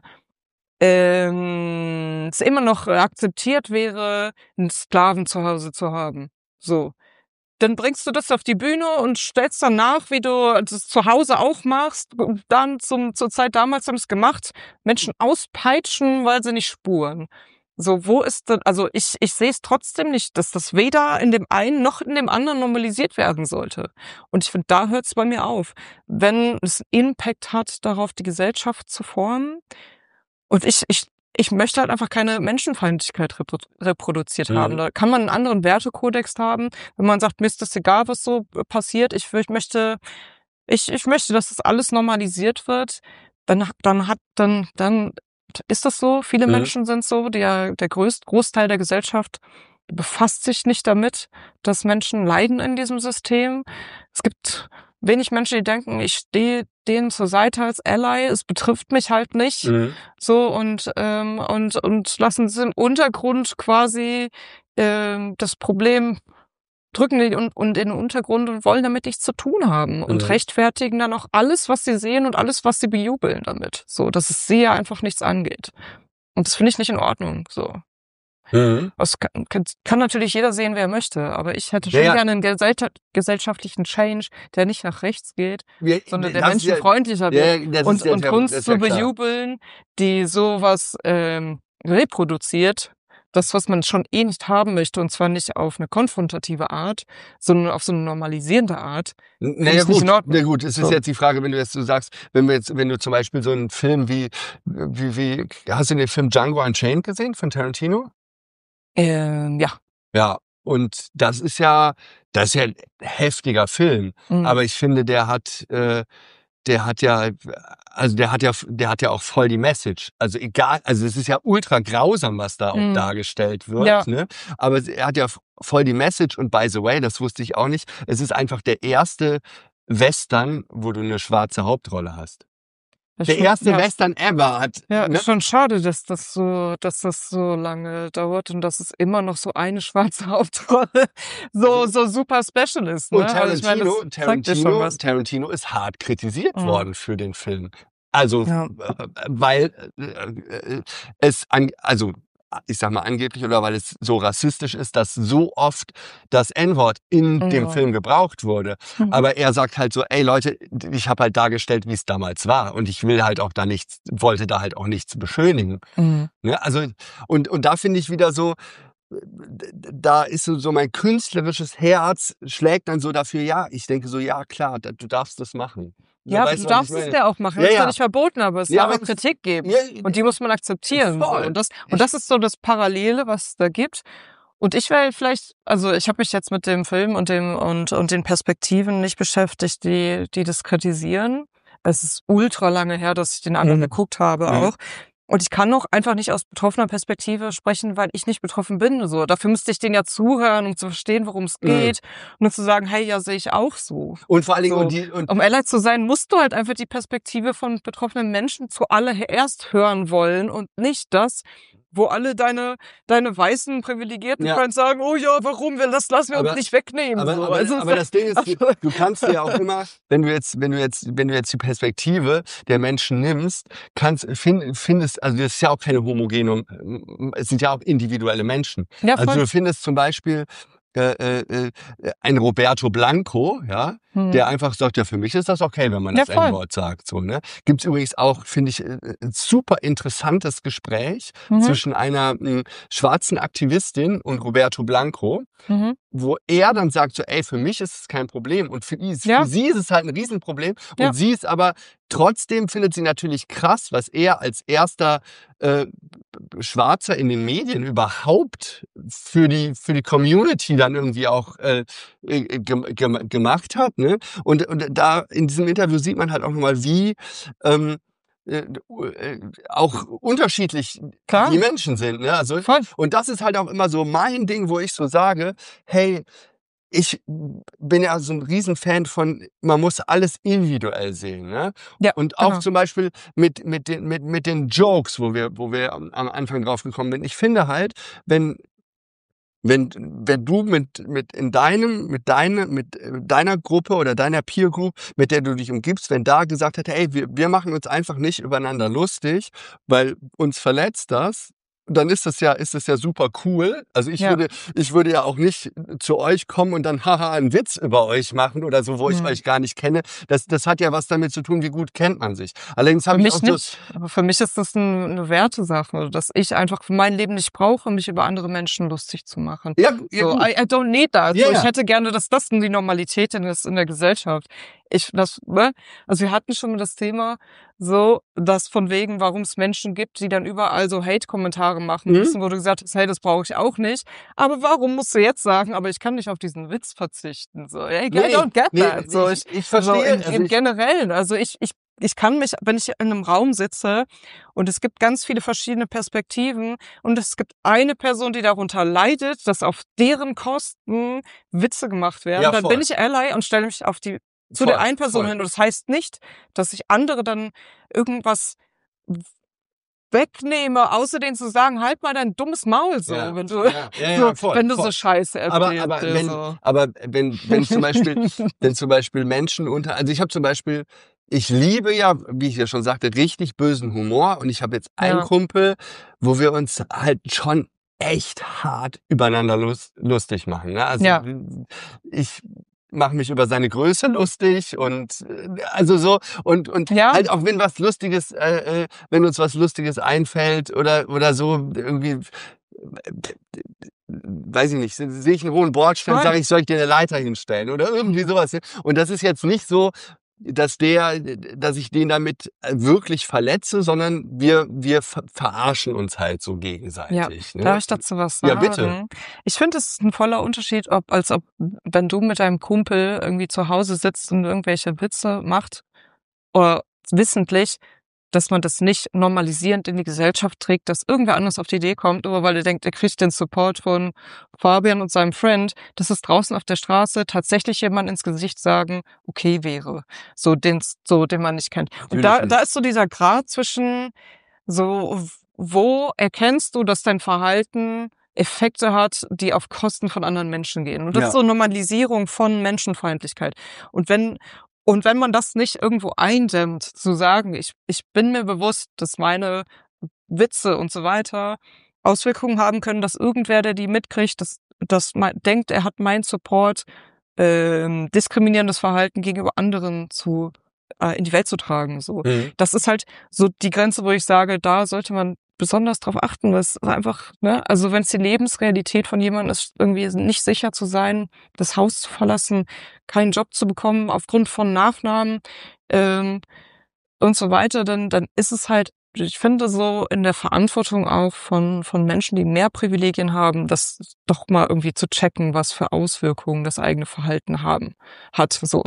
ähm, es immer noch akzeptiert wäre, 'n Sklaven zu Hause zu haben, so. Dann bringst du das auf die Bühne und stellst dann nach, wie du das zu Hause auch machst. Dann zum zur Zeit damals haben es gemacht, Menschen auspeitschen, weil sie nicht spuren. So, wo ist denn also, ich ich sehe es trotzdem nicht, dass das weder in dem einen noch in dem anderen normalisiert werden sollte. Und ich finde, da hört es bei mir auf. Wenn es Impact hat, darauf die Gesellschaft zu formen und ich ich ich möchte halt einfach keine Menschenfeindlichkeit repro reproduziert haben. Mhm. Da kann man 'n anderen Wertekodex haben, wenn man sagt: „Mir ist das egal, was so, äh, passiert. Ich ich möchte ich ich möchte, dass das alles normalisiert wird.“ Dann ha dann hat dann dann ist das so. Viele Mhm. Menschen sind so. Der der größt Großteil der Gesellschaft befasst sich nicht damit, dass Menschen leiden in diesem System. Es gibt wenig Menschen, die denken: „Ich stehe denen zur Seite als Ally, es betrifft mich halt nicht.“ Mhm. So und, ähm und und lassen es im Untergrund quasi, ähm, das Problem drücken die und, und in den Untergrund und wollen damit nichts zu tun haben und Mhm. rechtfertigen dann auch alles, was sie sehen und alles, was sie bejubeln damit. So, dass es sie ja einfach nichts angeht. Und das finde ich nicht in Ordnung. So. Mhm. Das kann, kann, kann natürlich jeder sehen, wer möchte, aber ich hätte Ja, schon ja. gerne einen gesell gesellschaftlichen Change, der nicht nach rechts geht, Ja, sondern der das ist ja- menschenfreundlicher Ja, wird. das Und, ist ja, und das Kunst ist zu ja klar. bejubeln, die sowas ähm, reproduziert, das, was man schon eh nicht haben möchte, und zwar nicht auf eine konfrontative Art, sondern auf so eine normalisierende Art. Naja, ich nicht gut, in Ordnung. na gut, es ist So. jetzt die Frage, wenn du jetzt so sagst, wenn wir jetzt, wenn du zum Beispiel so einen Film wie, wie, wie, hast du den Film Django Unchained gesehen von Tarantino? Ähm, ja. Ja, und das ist ja, das ist ja ein heftiger Film. Mhm. Aber ich finde, der hat, äh, der hat ja, also der hat ja, der hat ja auch voll die Message. Also egal, also es ist ja ultra grausam, was da auch Mhm. dargestellt wird, Ja. ne? Aber er hat ja voll die Message und by the way, das wusste ich auch nicht, es ist einfach der erste Western, wo du eine schwarze Hauptrolle hast. Das Der ist schon- erste ja. Western ever hat, Ja, ne? ist schon schade, dass das so, dass das so lange dauert und dass es immer noch so eine schwarze Hauptrolle so, so super special ist, ne? Und Also ich meine, Tarantino, das zeigt dir schon Tarantino, was. Tarantino ist hart kritisiert Mhm. worden für den Film. Also, Ja. äh, weil äh, äh, es an, also ich sag mal angeblich oder weil es so rassistisch ist, dass so oft das N-Wort in dem Ja. Film gebraucht wurde. Mhm. Aber er sagt halt so, ey Leute, ich habe halt dargestellt, wie es damals war und ich will halt auch da nichts, wollte da halt auch nichts beschönigen. Mhm. Ne? Also und und da finde ich wieder so, da ist so, so mein künstlerisches Herz schlägt dann so dafür, ja, ich denke so, ja klar, da, du darfst das machen. So, Ja, weißt du was darfst ich es meine? ja auch machen. Ja, Das ist ja ja. nicht verboten, aber es Ja, darf aber auch Kritik geben. Ja, Und die muss man akzeptieren. So. voll. Und das, Ich- und das ist so das Parallele, was es da gibt. Und ich wäre vielleicht, also ich habe mich jetzt mit dem Film und dem und und den Perspektiven nicht beschäftigt, die die das kritisieren. Es ist ultra lange her, dass ich den anderen Mhm. geguckt habe Mhm. auch. Und ich kann noch einfach nicht aus betroffener Perspektive sprechen, weil ich nicht betroffen bin. So, dafür müsste ich denen ja zuhören, um zu verstehen, worum es Mhm. geht, und dann zu sagen, hey, ja, sehe ich auch so. Und vor allen Dingen, So. und die, und Um ehrlich zu sein, musst du halt einfach die Perspektive von betroffenen Menschen zuallererst hören wollen und nicht das, wo alle deine deine weißen privilegierten Ja. Friends sagen, oh ja, warum? Das lassen wir Aber- uns nicht wegnehmen. aber, so. aber, Also, aber das Ding ist, du, also- du kannst ja auch immer, wenn du jetzt, wenn du jetzt, wenn du jetzt die Perspektive der Menschen nimmst, kannst, find, findest, also das ist ja auch keine homogene, es sind ja auch individuelle Menschen. ja, Also voll. du findest zum Beispiel äh, äh, äh, ein Roberto Blanco, ja, Hm. der einfach sagt, ja, für mich ist das okay, wenn man Ja, das voll. N-Wort sagt. So, ne? Gibt's übrigens auch, finde ich, äh, ein super interessantes Gespräch Mhm. zwischen einer mh, schwarzen Aktivistin und Roberto Blanco, Mhm. wo er dann sagt, so, ey, für mich ist es kein Problem und für, ihn, Ja. für sie ist es halt ein Riesenproblem und Ja. sie ist aber, trotzdem findet sie natürlich krass, was er als erster äh, Schwarzer in den Medien überhaupt für die, für die Community dann irgendwie auch äh, äh, gem gem gemacht hat. Ne? Und, und da in diesem Interview sieht man halt auch nochmal, wie ähm, äh, äh, auch unterschiedlich Klar. die Menschen sind. Ne? Also, Voll. und das ist halt auch immer so mein Ding, wo ich so sage, hey, ich bin ja so ein Riesenfan von, man muss alles individuell sehen. Ne? Ja, Und auch genau. zum Beispiel mit, mit, den, mit, mit den Jokes, wo wir, wo wir am am Anfang drauf gekommen sind. Ich finde halt, wenn, wenn, wenn du mit, mit in deinem, mit deiner, mit deiner Gruppe oder deiner Peer Group, mit der du dich umgibst, wenn da gesagt hätte, hey, wir, wir machen uns einfach nicht übereinander lustig, weil uns verletzt das, dann ist das ja, ist das ja super cool. Also ich Ja. würde, ich würde ja auch nicht zu euch kommen und dann haha einen Witz über euch machen oder so, wo ich Mhm. euch gar nicht kenne. Das, das hat ja was damit zu tun, wie gut kennt man sich. Allerdings Für habe ich mich auch so, nicht. Aber für mich ist das ein, eine Wertesache, dass ich einfach für mein Leben nicht brauche, mich über andere Menschen lustig zu machen. ja, ja So, gut. I, I don't need that. Ja, so, ja. ich hätte gerne, dass das die Normalität ist in der Gesellschaft. Ich, das, ne? Also wir hatten schon mal das Thema, so, dass von wegen, warum es Menschen gibt, die dann überall so Hate-Kommentare machen Mhm. müssen, wo du gesagt hast, hey, das brauche ich auch nicht. Aber warum musst du jetzt sagen, aber ich kann nicht auf diesen Witz verzichten? So, hey, I Nee, don't get nee, that. So, ich, ich, ich verstehe. so im, also im ich, Generellen. Also ich, ich, ich kann mich, wenn ich in einem Raum sitze und es gibt ganz viele verschiedene Perspektiven und es gibt eine Person, die darunter leidet, dass auf deren Kosten Witze gemacht werden, Ja, dann voll. bin ich Ally und stelle mich auf die zu Voll, der einen Person voll. hin. Und das heißt nicht, dass ich andere dann irgendwas wegnehme, außer denen zu sagen, halt mal dein dummes Maul so, Ja, wenn du, ja, ja, so, ja, voll, wenn du voll. so Scheiße Aber, erzählst. aber wenn, so. aber wenn, wenn zum Beispiel, wenn zum Beispiel Menschen unter, also ich habe zum Beispiel, ich liebe ja, wie ich ja schon sagte, richtig bösen Humor und ich habe jetzt einen Ja. Kumpel, wo wir uns halt schon echt hart übereinander lust, lustig machen. Ne? Also Ja. ich mache mich über seine Größe lustig und äh, also so und und Ja. halt auch wenn was Lustiges, äh, äh, wenn uns was Lustiges einfällt oder oder so irgendwie, weiß ich nicht, sehe ich einen hohen Bordstein, Voll. sage ich, soll ich dir eine Leiter hinstellen oder irgendwie sowas. Und das ist jetzt nicht so, dass der, dass ich den damit wirklich verletze, sondern wir wir ver- verarschen uns halt so Ja, gegenseitig. darf Ne? ich dazu was Ja, bitte. sagen? Ich finde, es ist ein voller Unterschied, ob als ob wenn du mit deinem Kumpel irgendwie zu Hause sitzt und irgendwelche Witze macht, oder wissentlich, dass man das nicht normalisierend in die Gesellschaft trägt, dass irgendwer anders auf die Idee kommt, nur weil er denkt, er kriegt den Support von Fabian und seinem Friend, dass es draußen auf der Straße tatsächlich jemand ins Gesicht sagen, okay wäre, so den, so den man nicht kennt. Und Natürlich da, nicht. da ist so dieser Grad zwischen so, wo erkennst du, dass dein Verhalten Effekte hat, die auf Kosten von anderen Menschen gehen. Und das ist Ja. so Normalisierung von Menschenfeindlichkeit. Und wenn und wenn man das nicht irgendwo eindämmt, zu sagen, ich ich bin mir bewusst, dass meine Witze und so weiter Auswirkungen haben können, dass irgendwer, der die mitkriegt, dass dass man denkt, er hat meinen Support, ähm, diskriminierendes Verhalten gegenüber anderen zu äh, in die Welt zu tragen. So, Mhm. das ist halt so die Grenze, wo ich sage, da sollte man besonders drauf achten, weil es einfach, ne, also wenn es die Lebensrealität von jemandem ist, irgendwie nicht sicher zu sein, das Haus zu verlassen, keinen Job zu bekommen aufgrund von Nachnamen ähm, und so weiter, dann dann ist es halt, ich finde so in der Verantwortung auch von von Menschen, die mehr Privilegien haben, das doch mal irgendwie zu checken, was für Auswirkungen das eigene Verhalten haben hat, so.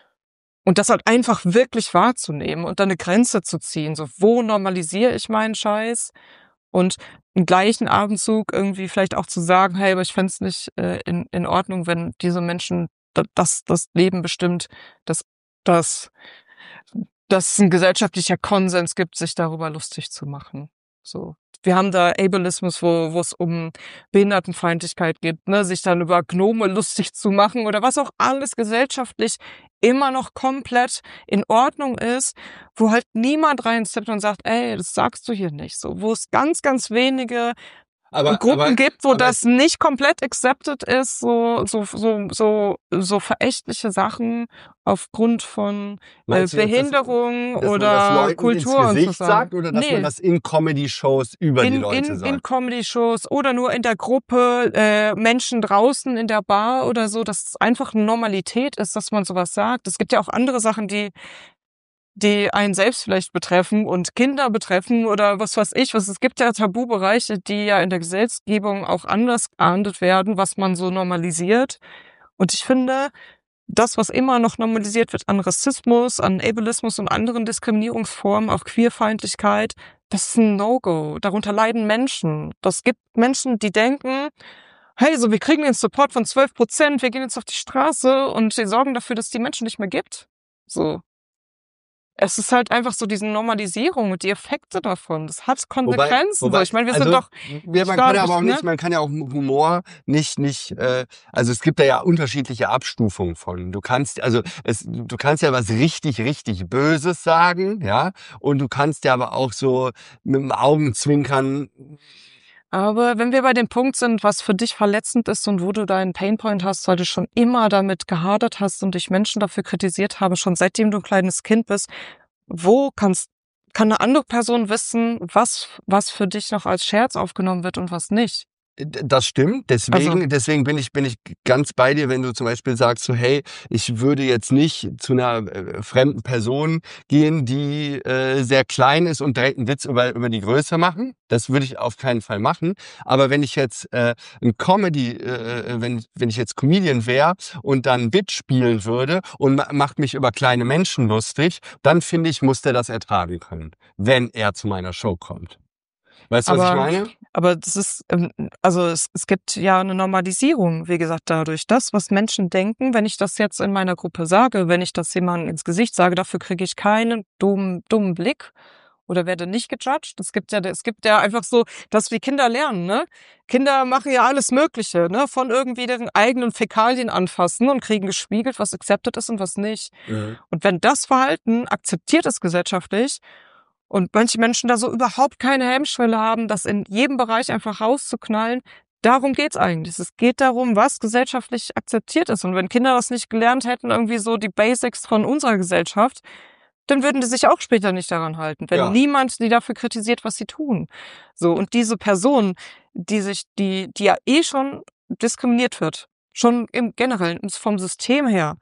Und das halt einfach wirklich wahrzunehmen und dann eine Grenze zu ziehen, so, wo normalisiere ich meinen Scheiß? Und im gleichen Abendzug irgendwie vielleicht auch zu sagen: „Hey, aber ich fände es nicht, äh, in in Ordnung, wenn diese Menschen da das das Leben bestimmt, dass dass dass es 'n gesellschaftlicher Konsens gibt, sich darüber lustig zu machen." So. Wir haben da Ableismus, wo wo es um Behindertenfeindlichkeit geht, ne, sich dann über Gnome lustig zu machen oder was auch alles gesellschaftlich immer noch komplett in Ordnung ist, wo halt niemand reinsteppt und sagt: „Ey, das sagst du hier nicht", so. Wo es ganz, ganz wenige Aber, Gruppen aber, gibt, wo aber das nicht komplett accepted ist, so so so so so verächtliche Sachen aufgrund von äh, meinst du jetzt, dass, Behinderung dass man das oder Leuten ins Kultur und so Gesicht sagt sagen. oder dass man Nee, das in Comedy-Shows über die in Leute in in sagt? Comedy-Shows oder nur in der Gruppe, äh, Menschen draußen in der Bar oder so, dass es einfach 'ne Normalität ist, dass man so was sagt. Es gibt ja auch andere Sachen, die die einen selbst vielleicht betreffen und Kinder betreffen oder was weiß ich was. Es gibt ja Tabubereiche, die ja in der Gesetzgebung auch anders geahndet werden, was man so normalisiert. Und ich finde, das, was immer noch normalisiert wird an Rassismus, an Ableismus und anderen Diskriminierungsformen, auch Queerfeindlichkeit, das ist ein No-Go. Darunter leiden Menschen. Das gibt Menschen, die denken, hey, so wir kriegen den Support von zwölf Prozent, wir gehen jetzt auf die Straße und wir sorgen dafür, dass es die Menschen nicht mehr gibt. So. Es ist halt einfach so diese Normalisierung und die Effekte davon. Das hat Wobei, Konsequenzen. So, wobei, ich meine, wir also sind doch ja, man da, kann ja aber auch ne? nicht, man kann ja auch Humor nicht, nicht, äh, also es gibt da ja unterschiedliche Abstufungen von. Du kannst, also es, du kannst ja was richtig, richtig Böses sagen, ja, und du kannst ja aber auch so mit dem Augenzwinkern. Aber wenn wir bei dem Punkt sind, was für dich verletzend ist und wo du deinen Painpoint hast, weil du schon immer damit gehadert hast und dich Menschen dafür kritisiert haben, schon seitdem du ein kleines Kind bist, wo kannst kann eine andere Person wissen, was was für dich noch als Scherz aufgenommen wird und was nicht? Das stimmt, deswegen, Also, deswegen bin ich, bin ich ganz bei dir, wenn du zum Beispiel sagst, so, hey, ich würde jetzt nicht zu einer äh, fremden Person gehen, die äh, sehr klein ist und direkt einen Witz über, über die Größe machen. Das würde ich auf keinen Fall machen. Aber wenn ich jetzt äh, ein Comedy, äh, wenn, wenn ich jetzt Comedian wäre und dann Witz spielen würde und ma macht mich über kleine Menschen lustig, dann finde ich, muss der das ertragen können, wenn er zu meiner Show kommt. Weißt du, was ich aber meine? aber das ist, ähm, also es es gibt ja eine Normalisierung, wie gesagt, dadurch. Das, was Menschen denken, wenn ich das jetzt in meiner Gruppe sage, wenn ich das jemandem ins Gesicht sage, dafür kriege ich keinen dummen dummen Blick oder werde nicht gejudged. Es gibt ja, es gibt ja einfach so, dass wir Kinder lernen, ne? Kinder machen ja alles Mögliche, ne? Von irgendwie den eigenen Fäkalien anfassen und kriegen gespiegelt, was accepted ist und was nicht. Mhm. Und wenn das Verhalten akzeptiert ist gesellschaftlich und manche Menschen da so überhaupt keine Hemmschwelle haben, das in jedem Bereich einfach rauszuknallen, darum geht's eigentlich. Es geht darum, was gesellschaftlich akzeptiert ist. Und wenn Kinder das nicht gelernt hätten, irgendwie so die Basics von unserer Gesellschaft, dann würden die sich auch später nicht daran halten, wenn Ja. niemand die dafür kritisiert, was sie tun. So, und diese Person, die sich, die, die ja eh schon diskriminiert wird, schon im Generellen, vom System her,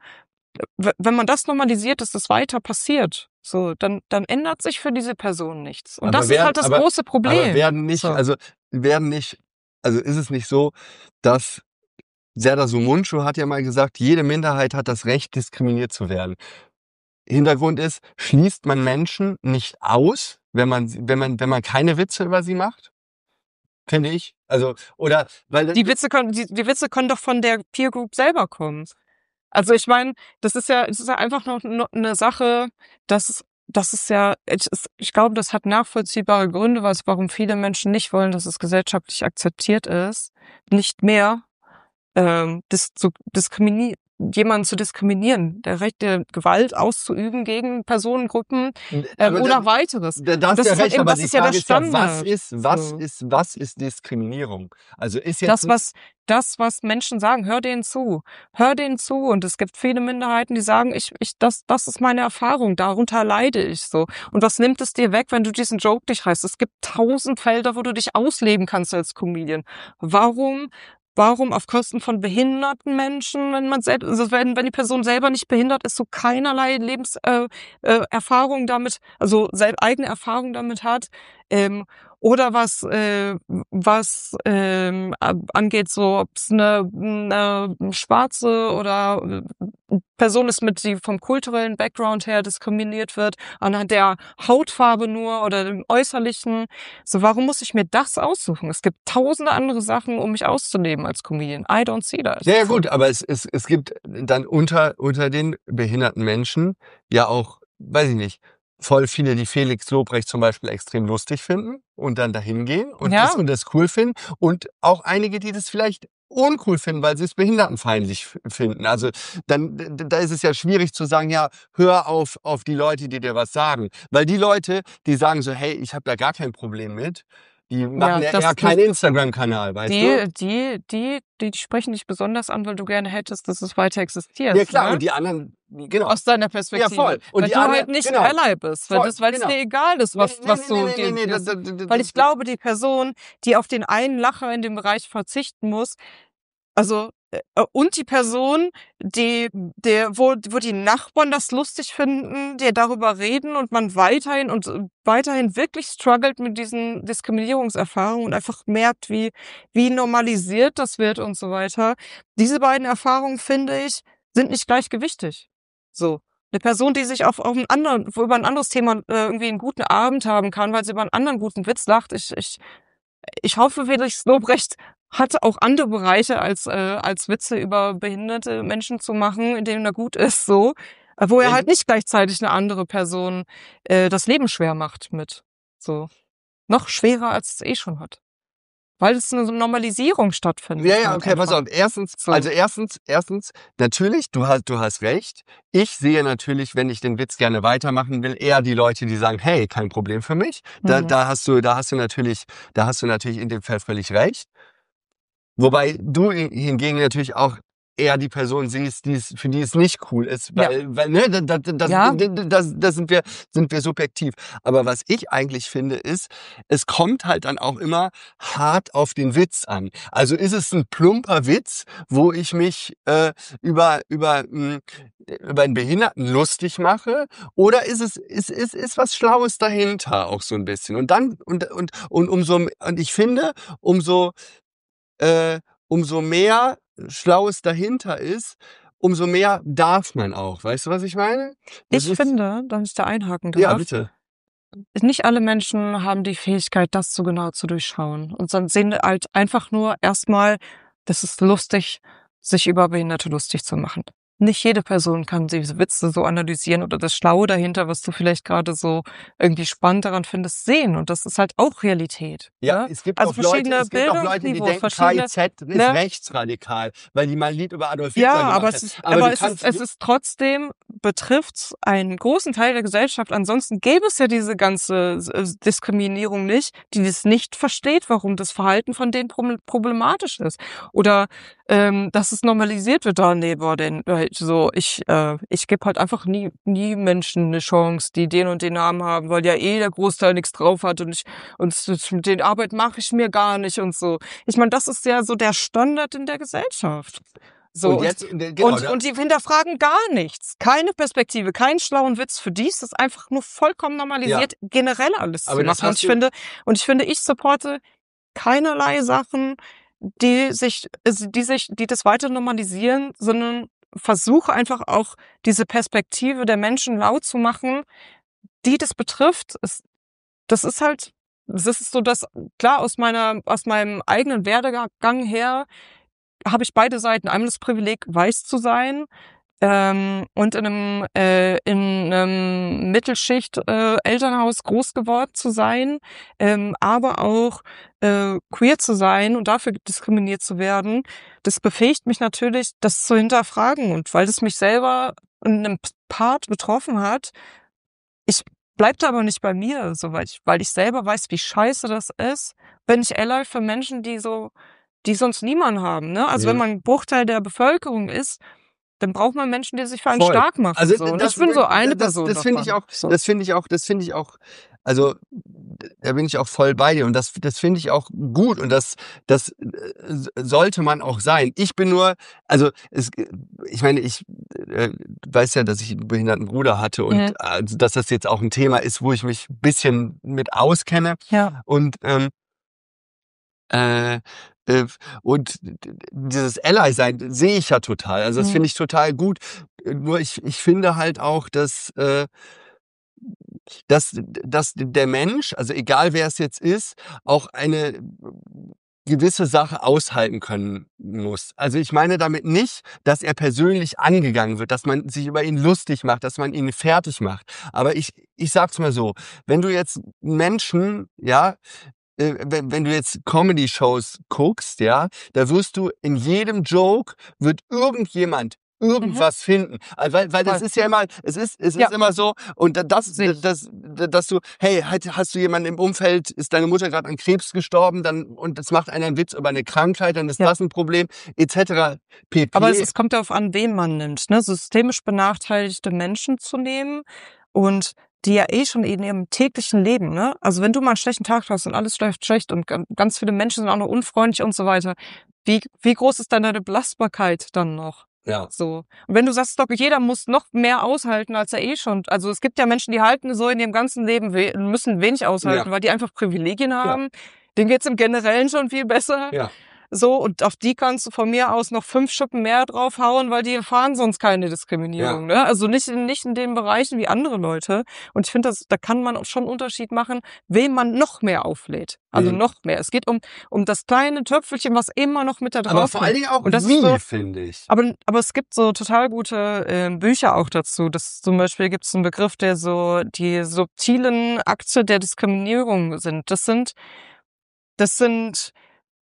w- wenn man das normalisiert, dass das weiter passiert, so, dann, dann ändert sich für diese Person nichts. Und Aber das werden- ist halt das aber- große Problem. Aber werden nicht, So. also werden nicht, also ist es nicht so, dass Serdar Somuncu hat ja mal gesagt, jede Minderheit hat das Recht, diskriminiert zu werden. Hintergrund ist, schließt man Menschen nicht aus, wenn man, wenn man, wenn man keine Witze über sie macht? Finde ich. Also, oder, weil, Die Witze können, die, die Witze können doch von der Peer Group selber kommen. Also ich meine, das ist ja, das ist ja einfach noch, noch eine Sache, dass das ist ja, ich, ich glaube, das hat nachvollziehbare Gründe, was, warum viele Menschen nicht wollen, dass es gesellschaftlich akzeptiert ist, nicht mehr ähm, dis, zu diskriminieren, jemanden zu diskriminieren, der Recht der Gewalt auszuüben gegen Personengruppen ähm, aber oder da- weiteres. Da, da Und hast das du ja ist halt recht, eben- aber das die ist ja der Frage ist ja, was Standard. ist, was So. ist, was ist Diskriminierung? Also ist jetzt Das, was, das, was Menschen sagen, hör denen zu. Hör denen zu. Und es gibt viele Minderheiten, die sagen, ich, ich, das, das ist meine Erfahrung, darunter leide ich so. Und was nimmt es dir weg, wenn du diesen Joke dich reißt? Es gibt tausend Felder, wo du dich ausleben kannst als Comedian. Warum, warum auf Kosten von behinderten Menschen, wenn man selbst, also wenn, wenn die Person selber nicht behindert ist, so keinerlei Lebenserfahrung äh, äh, Erfahrung damit, also sel- eigene Erfahrung damit hat, ähm, oder was, äh, was ähm, ab- angeht, so ob es eine, eine schwarze oder äh, Person ist, mit die vom kulturellen Background her diskriminiert wird, anhand der Hautfarbe nur oder dem Äußerlichen. So, warum muss ich mir das aussuchen? Es gibt tausende andere Sachen, um mich auszuleben als Comedian. I don't see that. Ja, ja gut, aber es, es, es gibt dann unter, unter den behinderten Menschen ja auch, weiß ich nicht, voll viele, die Felix Lobrecht zum Beispiel extrem lustig finden und dann dahin gehen und, Ja. das, und das cool finden und auch einige, die das vielleicht uncool finden, weil sie es behindertenfeindlich f- finden. Also dann d- da ist es ja schwierig zu sagen, ja, hör auf auf die Leute, die dir was sagen. Weil die Leute, die sagen so, hey, ich habe da gar kein Problem mit, die machen ja, das- eher keinen Instagram-Kanal, weißt du? Die, die, die, die sprechen dich besonders an, weil du gerne hättest, dass es weiter existiert. Ja klar, ne? und die anderen, genau. Aus deiner Perspektive. Ja, voll. Und weil die du anderen- halt nicht genau. Ally bist, weil Voll, das, weil genau. es dir egal ist, was, Nee, nee, was nee, so nee, dir, nee, nee, das, das- das- das- weil ich glaube, die Person, die auf den einen Lacher in dem Bereich verzichten muss, also äh, und die Person, die, der, wo, wo die Nachbarn das lustig finden, die darüber reden und man weiterhin und äh, weiterhin wirklich struggelt mit diesen Diskriminierungserfahrungen und einfach merkt, wie, wie normalisiert das wird und so weiter. Diese beiden Erfahrungen, finde ich, sind nicht gleichgewichtig. So. Eine Person, die sich auf, auf einen anderen, wo über ein anderes Thema äh, irgendwie einen guten Abend haben kann, weil sie über einen anderen guten Witz lacht. Ich, ich, ich hoffe, Felix Lobrecht hat auch andere Bereiche als äh, als Witze über behinderte Menschen zu machen, in denen er gut ist, so, äh, wo er Ja. halt nicht gleichzeitig eine andere Person äh, das Leben schwer macht mit, so noch schwerer als es eh schon hat, weil es eine Normalisierung stattfindet. Ja, ja, halt okay, pass einfach. auf. Erstens, So. also erstens, erstens, natürlich, du hast, du hast recht. Ich sehe natürlich, wenn ich den Witz gerne weitermachen will, eher die Leute, die sagen, hey, kein Problem für mich. Da, Mhm. da hast du, da hast du natürlich, da hast du natürlich in dem Fall völlig recht. Wobei du hingegen natürlich auch eher die Person siehst, die es, für die es nicht cool ist, weil, weil ne, das, das, Ja. das, das, das sind wir, sind wir subjektiv. Aber was ich eigentlich finde, ist, es kommt halt dann auch immer hart auf den Witz an. Also ist es ein plumper Witz, wo ich mich äh, über über mh, über einen Behinderten lustig mache, oder ist es ist ist ist was Schlaues dahinter auch so ein bisschen. Und dann und und und umso und ich finde, umso äh, umso mehr Schlaues dahinter ist, umso mehr darf man auch. Weißt du, was ich meine? Das Ich ist- finde, dass ich da einhaken darf. Ja, bitte. Nicht alle Menschen haben die Fähigkeit, das so genau zu durchschauen. Und dann sehen halt einfach nur erstmal, das ist lustig, sich über Behinderte lustig zu machen. nicht jede Person kann diese Witze so analysieren oder das Schlaue dahinter, was du vielleicht gerade so irgendwie spannend daran findest, sehen. Und das ist halt auch Realität. Ja, Ne? es gibt Also auch Leute, verschiedene es gibt auch Leute, die Bildungsniveaus, denken, verschiedene, K I Z ist ne? rechtsradikal, weil die mal ein Lied über Adolf Hitler Ja, gemacht aber hat. es ist, Aber aber du es ist, kannst, es du, ist trotzdem, betrifft's einen großen Teil der Gesellschaft. Ansonsten gäbe es ja diese ganze äh, Diskriminierung nicht, die das nicht versteht, warum das Verhalten von denen proble- problematisch ist. Oder ähm, dass es normalisiert wird, da nee, boah, denn äh, so, ich, äh, ich gebe halt einfach nie, nie Menschen eine Chance, die den und den Namen haben, weil ja eh der Großteil nichts drauf hat und ich, und s- mit den Arbeit mache ich mir gar nicht und so. Ich meine, das ist ja so der Standard in der Gesellschaft. So, und und, jetzt, genau, und, da, und die hinterfragen gar nichts. Keine Perspektive, keinen schlauen Witz. Für die ist es einfach nur vollkommen ja, normalisiert, generell alles zu aber das machen. Und hast ich du, finde, und ich finde, ich supporte keinerlei Sachen, die sich, also die sich, die das weiter normalisieren, sondern versuche einfach auch diese Perspektive der Menschen laut zu machen, die das betrifft. Es, das ist halt, das ist so das, klar, aus meiner, aus meinem eigenen Werdegang her habe ich beide Seiten. Einmal das Privileg, weiß zu sein, ähm, und in einem, äh, in einem Mittelschicht äh, Elternhaus groß geworden zu sein, ähm, aber auch äh, queer zu sein und dafür diskriminiert zu werden. Das befähigt mich natürlich, das zu hinterfragen. Und weil es mich selber in einem Part betroffen hat, ich bleib da aber nicht bei mir, so weil ich, weil ich selber weiß, wie scheiße das ist, bin ich Ally für Menschen, die so, die sonst niemanden haben, ne? Also wenn mhm. man ein Bruchteil der Bevölkerung ist, dann braucht man Menschen, die sich für einen Voll. stark machen, Also so. Und das, ich bin so eine das, Person das finde ich davon, auch, so. das finde ich auch, das finde ich auch, also da bin ich auch voll bei dir und das, das finde ich auch gut und das, das äh, sollte man auch sein. Ich bin nur, also es, ich meine, ich äh, weiß ja, dass ich einen behinderten Bruder hatte und Mhm. also, dass das jetzt auch ein Thema ist, wo ich mich ein bisschen mit auskenne Ja. und ähm, äh, äh, und dieses Ally-Sein sehe ich ja total. Also das Mhm. finde ich total gut. Äh, Nur ich, ich finde halt auch, dass, äh, dass, dass der Mensch, also egal wer es jetzt ist, auch eine gewisse Sache aushalten können muss. Also ich meine damit nicht, dass er persönlich angegangen wird, dass man sich über ihn lustig macht, dass man ihn fertig macht. Aber ich, ich sag's mal so, wenn du jetzt Menschen, ja, äh, wenn, wenn du jetzt Comedy-Shows guckst, ja, da wirst du in jedem Joke wird irgendjemand Mhm. irgendwas finden. Also, weil, weil das Voll. ist ja immer, es ist, es Ja, ist immer so, und da- das, sehe ich. das, dass du, hey, hat- hast du jemanden im Umfeld, ist deine Mutter gerade an Krebs gestorben, dann, und es macht einer einen Witz über eine Krankheit, dann ist Ja. das ein Problem, et cetera Aber es, pp. es kommt darauf an, wen man nimmt, ne? Systemisch benachteiligte Menschen zu nehmen und die ja eh schon in ihrem täglichen Leben, ne? Also wenn du mal einen schlechten Tag hast und alles läuft schlecht und gan- ganz viele Menschen sind auch noch unfreundlich und so weiter, wie, wie groß ist dann deine Belastbarkeit dann noch? Ja. So. Und wenn du sagst, doch, jeder muss noch mehr aushalten, als er eh schon. Also es gibt ja Menschen, die halten so in ihrem ganzen Leben, we müssen wenig aushalten, Ja. weil die einfach Privilegien Ja. haben. Denen geht's im Generellen schon viel besser. Ja. So, und auf die kannst du von mir aus noch fünf Schippen mehr draufhauen, weil die erfahren sonst keine Diskriminierung, Ja. ne? Also nicht in, nicht in den Bereichen wie andere Leute. Und ich finde, das, da kann man auch schon einen Unterschied machen, wem man noch mehr auflädt. Also Mhm. noch mehr. Es geht um, um das kleine Töpfelchen, was immer noch mit da Aber drauf vor kommt. allen Dingen auch Und das ist wie, so, finde ich. aber, aber es gibt so total gute äh, Bücher auch dazu. Das zum Beispiel gibt es einen Begriff, der so die subtilen Akte der Diskriminierung sind. Das sind, das sind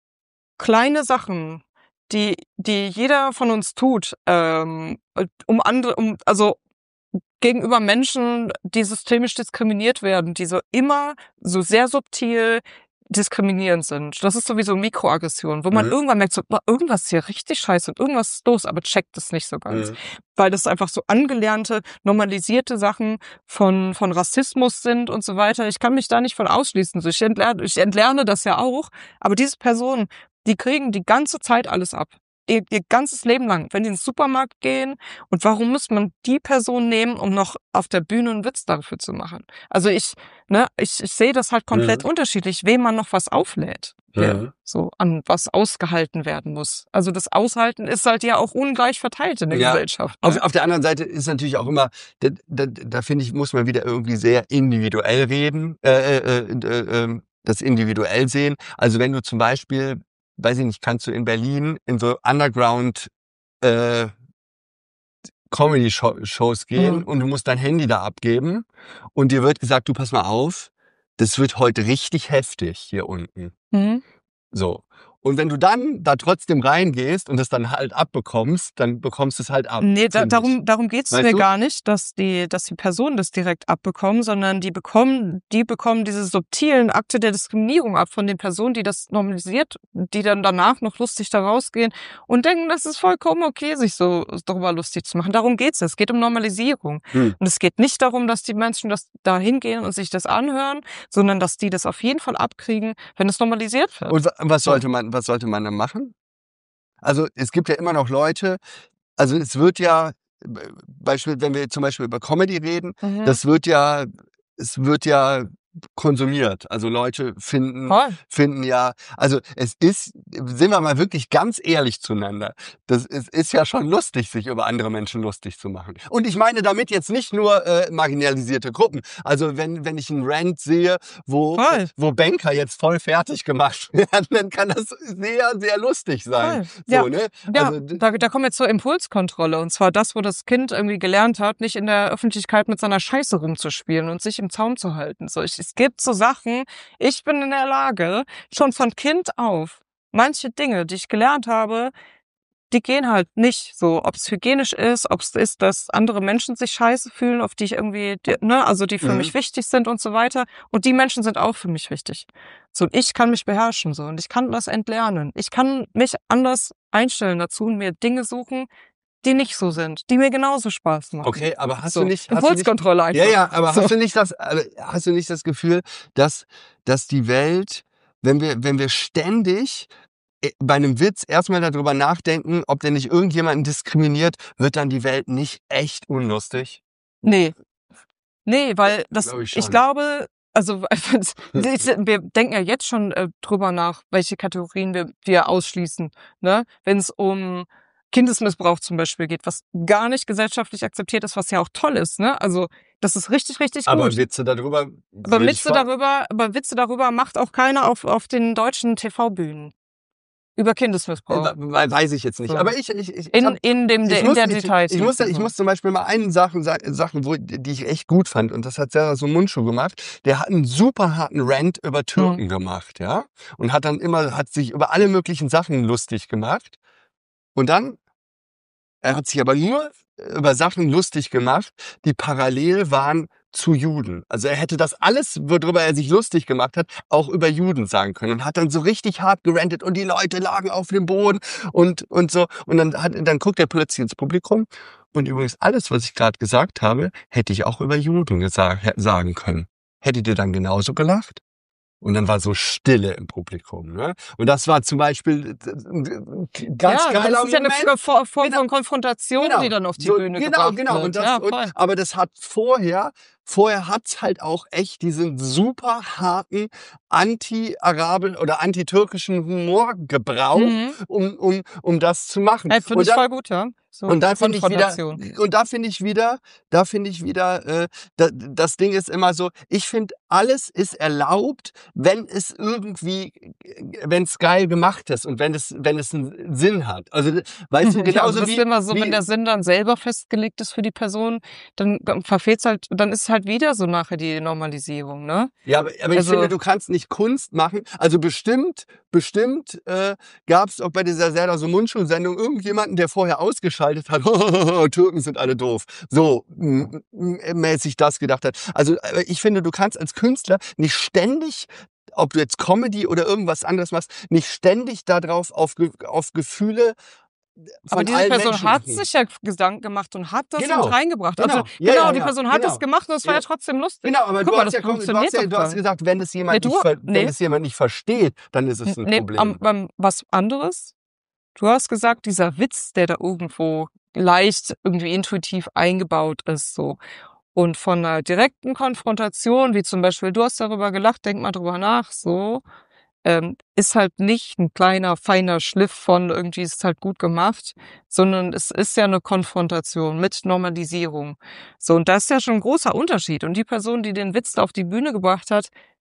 kleine Sachen, die, die jeder von uns tut, ähm, um andere, um, also gegenüber Menschen, die systemisch diskriminiert werden, die so immer so sehr subtil diskriminierend sind. Das ist sowieso Mikroaggression, wo man Mhm. irgendwann merkt, so, boah, irgendwas ist hier richtig scheiße und irgendwas ist los, aber checkt es nicht so ganz. Mhm. Weil das einfach so angelernte, normalisierte Sachen von, von Rassismus sind und so weiter. Ich kann mich da nicht von ausschließen. So, ich entlerne, ich entlerne das ja auch, aber diese Personen, die kriegen die ganze Zeit alles ab. Ihr, ihr ganzes Leben lang, wenn die ins Supermarkt gehen. Und warum muss man die Person nehmen, um noch auf der Bühne einen Witz dafür zu machen? Also ich, ne, ich, ich sehe das halt komplett Mhm. unterschiedlich, wem man noch was auflädt, wer Mhm. so an was ausgehalten werden muss. Also das Aushalten ist halt ja auch ungleich verteilt in der Ja. Gesellschaft. Auf, Ne? auf der anderen Seite ist natürlich auch immer, da, da, da finde ich, muss man wieder irgendwie sehr individuell reden, äh, äh, äh, äh, das individuell sehen. Also wenn du zum Beispiel, weiß ich nicht, kannst du in Berlin in so Underground äh, Comedy-Shows gehen Mhm. und du musst dein Handy da abgeben und dir wird gesagt, du pass mal auf, das wird heute richtig heftig hier unten. Mhm. So. Und wenn du dann da trotzdem reingehst und es dann halt abbekommst, dann bekommst du es halt ab. Nee, da, ziemlich. darum, darum geht's Weißt mir du? gar nicht, dass die, dass die Personen das direkt abbekommen, sondern die bekommen, die bekommen diese subtilen Akte der Diskriminierung ab von den Personen, die das normalisiert, die dann danach noch lustig da rausgehen und denken, das ist vollkommen okay, sich so darüber lustig zu machen. Darum geht's. Es geht um Normalisierung. Hm. Und es geht nicht darum, dass die Menschen das da hingehen und sich das anhören, sondern dass die das auf jeden Fall abkriegen, wenn es normalisiert wird. Und wa- was So. sollte man, was sollte man dann machen? Also es gibt ja immer noch Leute, also es wird ja, äh, Beispiel, wenn wir zum Beispiel über Comedy reden, Mhm. das wird ja, es wird ja konsumiert. Also Leute finden, Voll. finden ja, also es ist, sind wir mal wirklich ganz ehrlich zueinander, das es ist ja schon lustig, sich über andere Menschen lustig zu machen. Und ich meine damit jetzt nicht nur äh, marginalisierte Gruppen. Also wenn wenn ich einen Rant sehe, wo Voll. wo Banker jetzt voll fertig gemacht werden, dann kann das sehr sehr lustig sein. Voll. So, Ja. ne? Ja, Also d- da, da kommen wir zur Impulskontrolle. Und zwar das, wo das Kind irgendwie gelernt hat, nicht in der Öffentlichkeit mit seiner Scheiße rumzuspielen und sich im Zaum zu halten. So, ich, es gibt so Sachen, ich bin in der Lage, schon von Kind auf, manche Dinge, die ich gelernt habe, die gehen halt nicht so, ob es hygienisch ist, ob es ist, dass andere Menschen sich scheiße fühlen, auf die ich irgendwie, die, ne, also die für Mhm. mich wichtig sind und so weiter. Und die Menschen sind auch für mich wichtig. So, und ich kann mich beherrschen so und ich kann das entlernen. Ich kann mich anders einstellen dazu und mir Dinge suchen, die nicht so sind, die mir genauso Spaß machen. okay, aber hast So, du nicht, hast du nicht Impulskontrolle einfach. Ja, ja, aber So. hast du nicht das, aber hast du nicht das Gefühl, dass, dass die Welt, wenn wir, wenn wir ständig äh, bei einem Witz erstmal darüber nachdenken, ob der nicht irgendjemanden diskriminiert, wird dann die Welt nicht echt unlustig? Nee. Nee, weil das, Glaub ich ich schon. glaube, also wir denken ja jetzt schon äh, drüber nach, welche Kategorien wir, wir ausschließen, ne? Wenn es um Kindesmissbrauch zum Beispiel geht, was gar nicht gesellschaftlich akzeptiert ist, was ja auch toll ist, ne? Also das ist richtig, richtig Aber gut. Witze darüber. Aber würde ich Witze ver- darüber, aber Witze darüber macht auch keiner auf auf den deutschen T V-Bühnen über Äh, Kindesmissbrauch. we- Weiß ich jetzt nicht. So. Aber ich, ich, ich, ich, In hab, in dem ich, in muss, der ich, Details. ich, muss, ich so. muss zum Beispiel mal einen Sachen, sa- Sachen wo, die ich echt gut fand. Und das hat Sarah so Mundschuh gemacht. Der hat einen super harten Rant über Türken Hm. gemacht, ja. Und hat dann immer, hat sich über alle möglichen Sachen lustig gemacht. Und dann, er hat sich aber nur über Sachen lustig gemacht, die parallel waren zu Juden. Also er hätte das alles, worüber er sich lustig gemacht hat, auch über Juden sagen können und hat dann so richtig hart gerantet und die Leute lagen auf dem Boden und und so und dann hat dann guckt er plötzlich ins Publikum und übrigens alles, was ich gerade gesagt habe, hätte ich auch über Juden gesagt, sagen können. Hättet ihr dann genauso gelacht? Und dann war so Stille im Publikum, ne? Und das war zum Beispiel ein ganz Ja, geiler das ist ja Moment. eine Form von Genau. Konfrontation, Genau. die dann auf die So, Bühne genau, gebracht genau. wird. Und das, ja, und, voll. aber das hat vorher, vorher hat's halt auch echt diesen super harten anti-arabischen oder anti-türkischen Humor gebraucht, Mhm. um, um, um das zu machen. Ey, finde Und ich dann, voll gut, ja. So und da finde ich wieder, Konfrontation. und da finde ich wieder, da finde ich wieder, äh, da, das Ding ist immer so, ich finde, alles ist erlaubt, wenn es irgendwie, wenn es geil gemacht ist und wenn es, wenn es einen Sinn hat. Also, weißt du, Ja, genauso das wie, ist immer so, wie, wenn der Sinn dann selber festgelegt ist für die Person, dann verfehlt's halt, dann ist halt wieder so nachher die Normalisierung, ne? Ja, aber, aber ich Also- finde, du kannst nicht Kunst machen. Also bestimmt, bestimmt äh, gab es auch bei dieser Serdar Somuncu-Sendung irgendjemanden, der vorher ausgeschaltet hat, Türken sind alle doof. So m- m- mäßig das gedacht hat. Also äh, ich finde, du kannst als Künstler nicht ständig, ob du jetzt Comedy oder irgendwas anderes machst, nicht ständig darauf auf, Ge- auf Gefühle von Aber diese allen Person Menschen hat achten. sich ja Gedanken gemacht und hat das Genau. mit reingebracht. Genau. Also Ja, genau, ja, die ja. Person hat Genau. das gemacht und es war Ja. ja trotzdem lustig. Genau, aber Guck du mal, hast, das ja, komm, du, hast funktioniert ja, doch du hast voll. gesagt, wenn es jemand, Nee, du- nicht, ver- wenn nee. es jemand nicht versteht, dann ist es ein Nee, Problem. am, beim, was anderes. Du hast gesagt, dieser Witz, der da irgendwo leicht irgendwie intuitiv eingebaut ist, so. Und von einer direkten Konfrontation, wie zum Beispiel, du hast darüber gelacht, denk mal drüber nach, so, ähm, ist halt nicht ein kleiner, feiner Schliff von irgendwie ist halt gut gemacht, sondern es ist ja eine Konfrontation mit Normalisierung. So, und das ist ja schon ein großer Unterschied. Und die Person, die den Witz da auf die Bühne gebracht hat,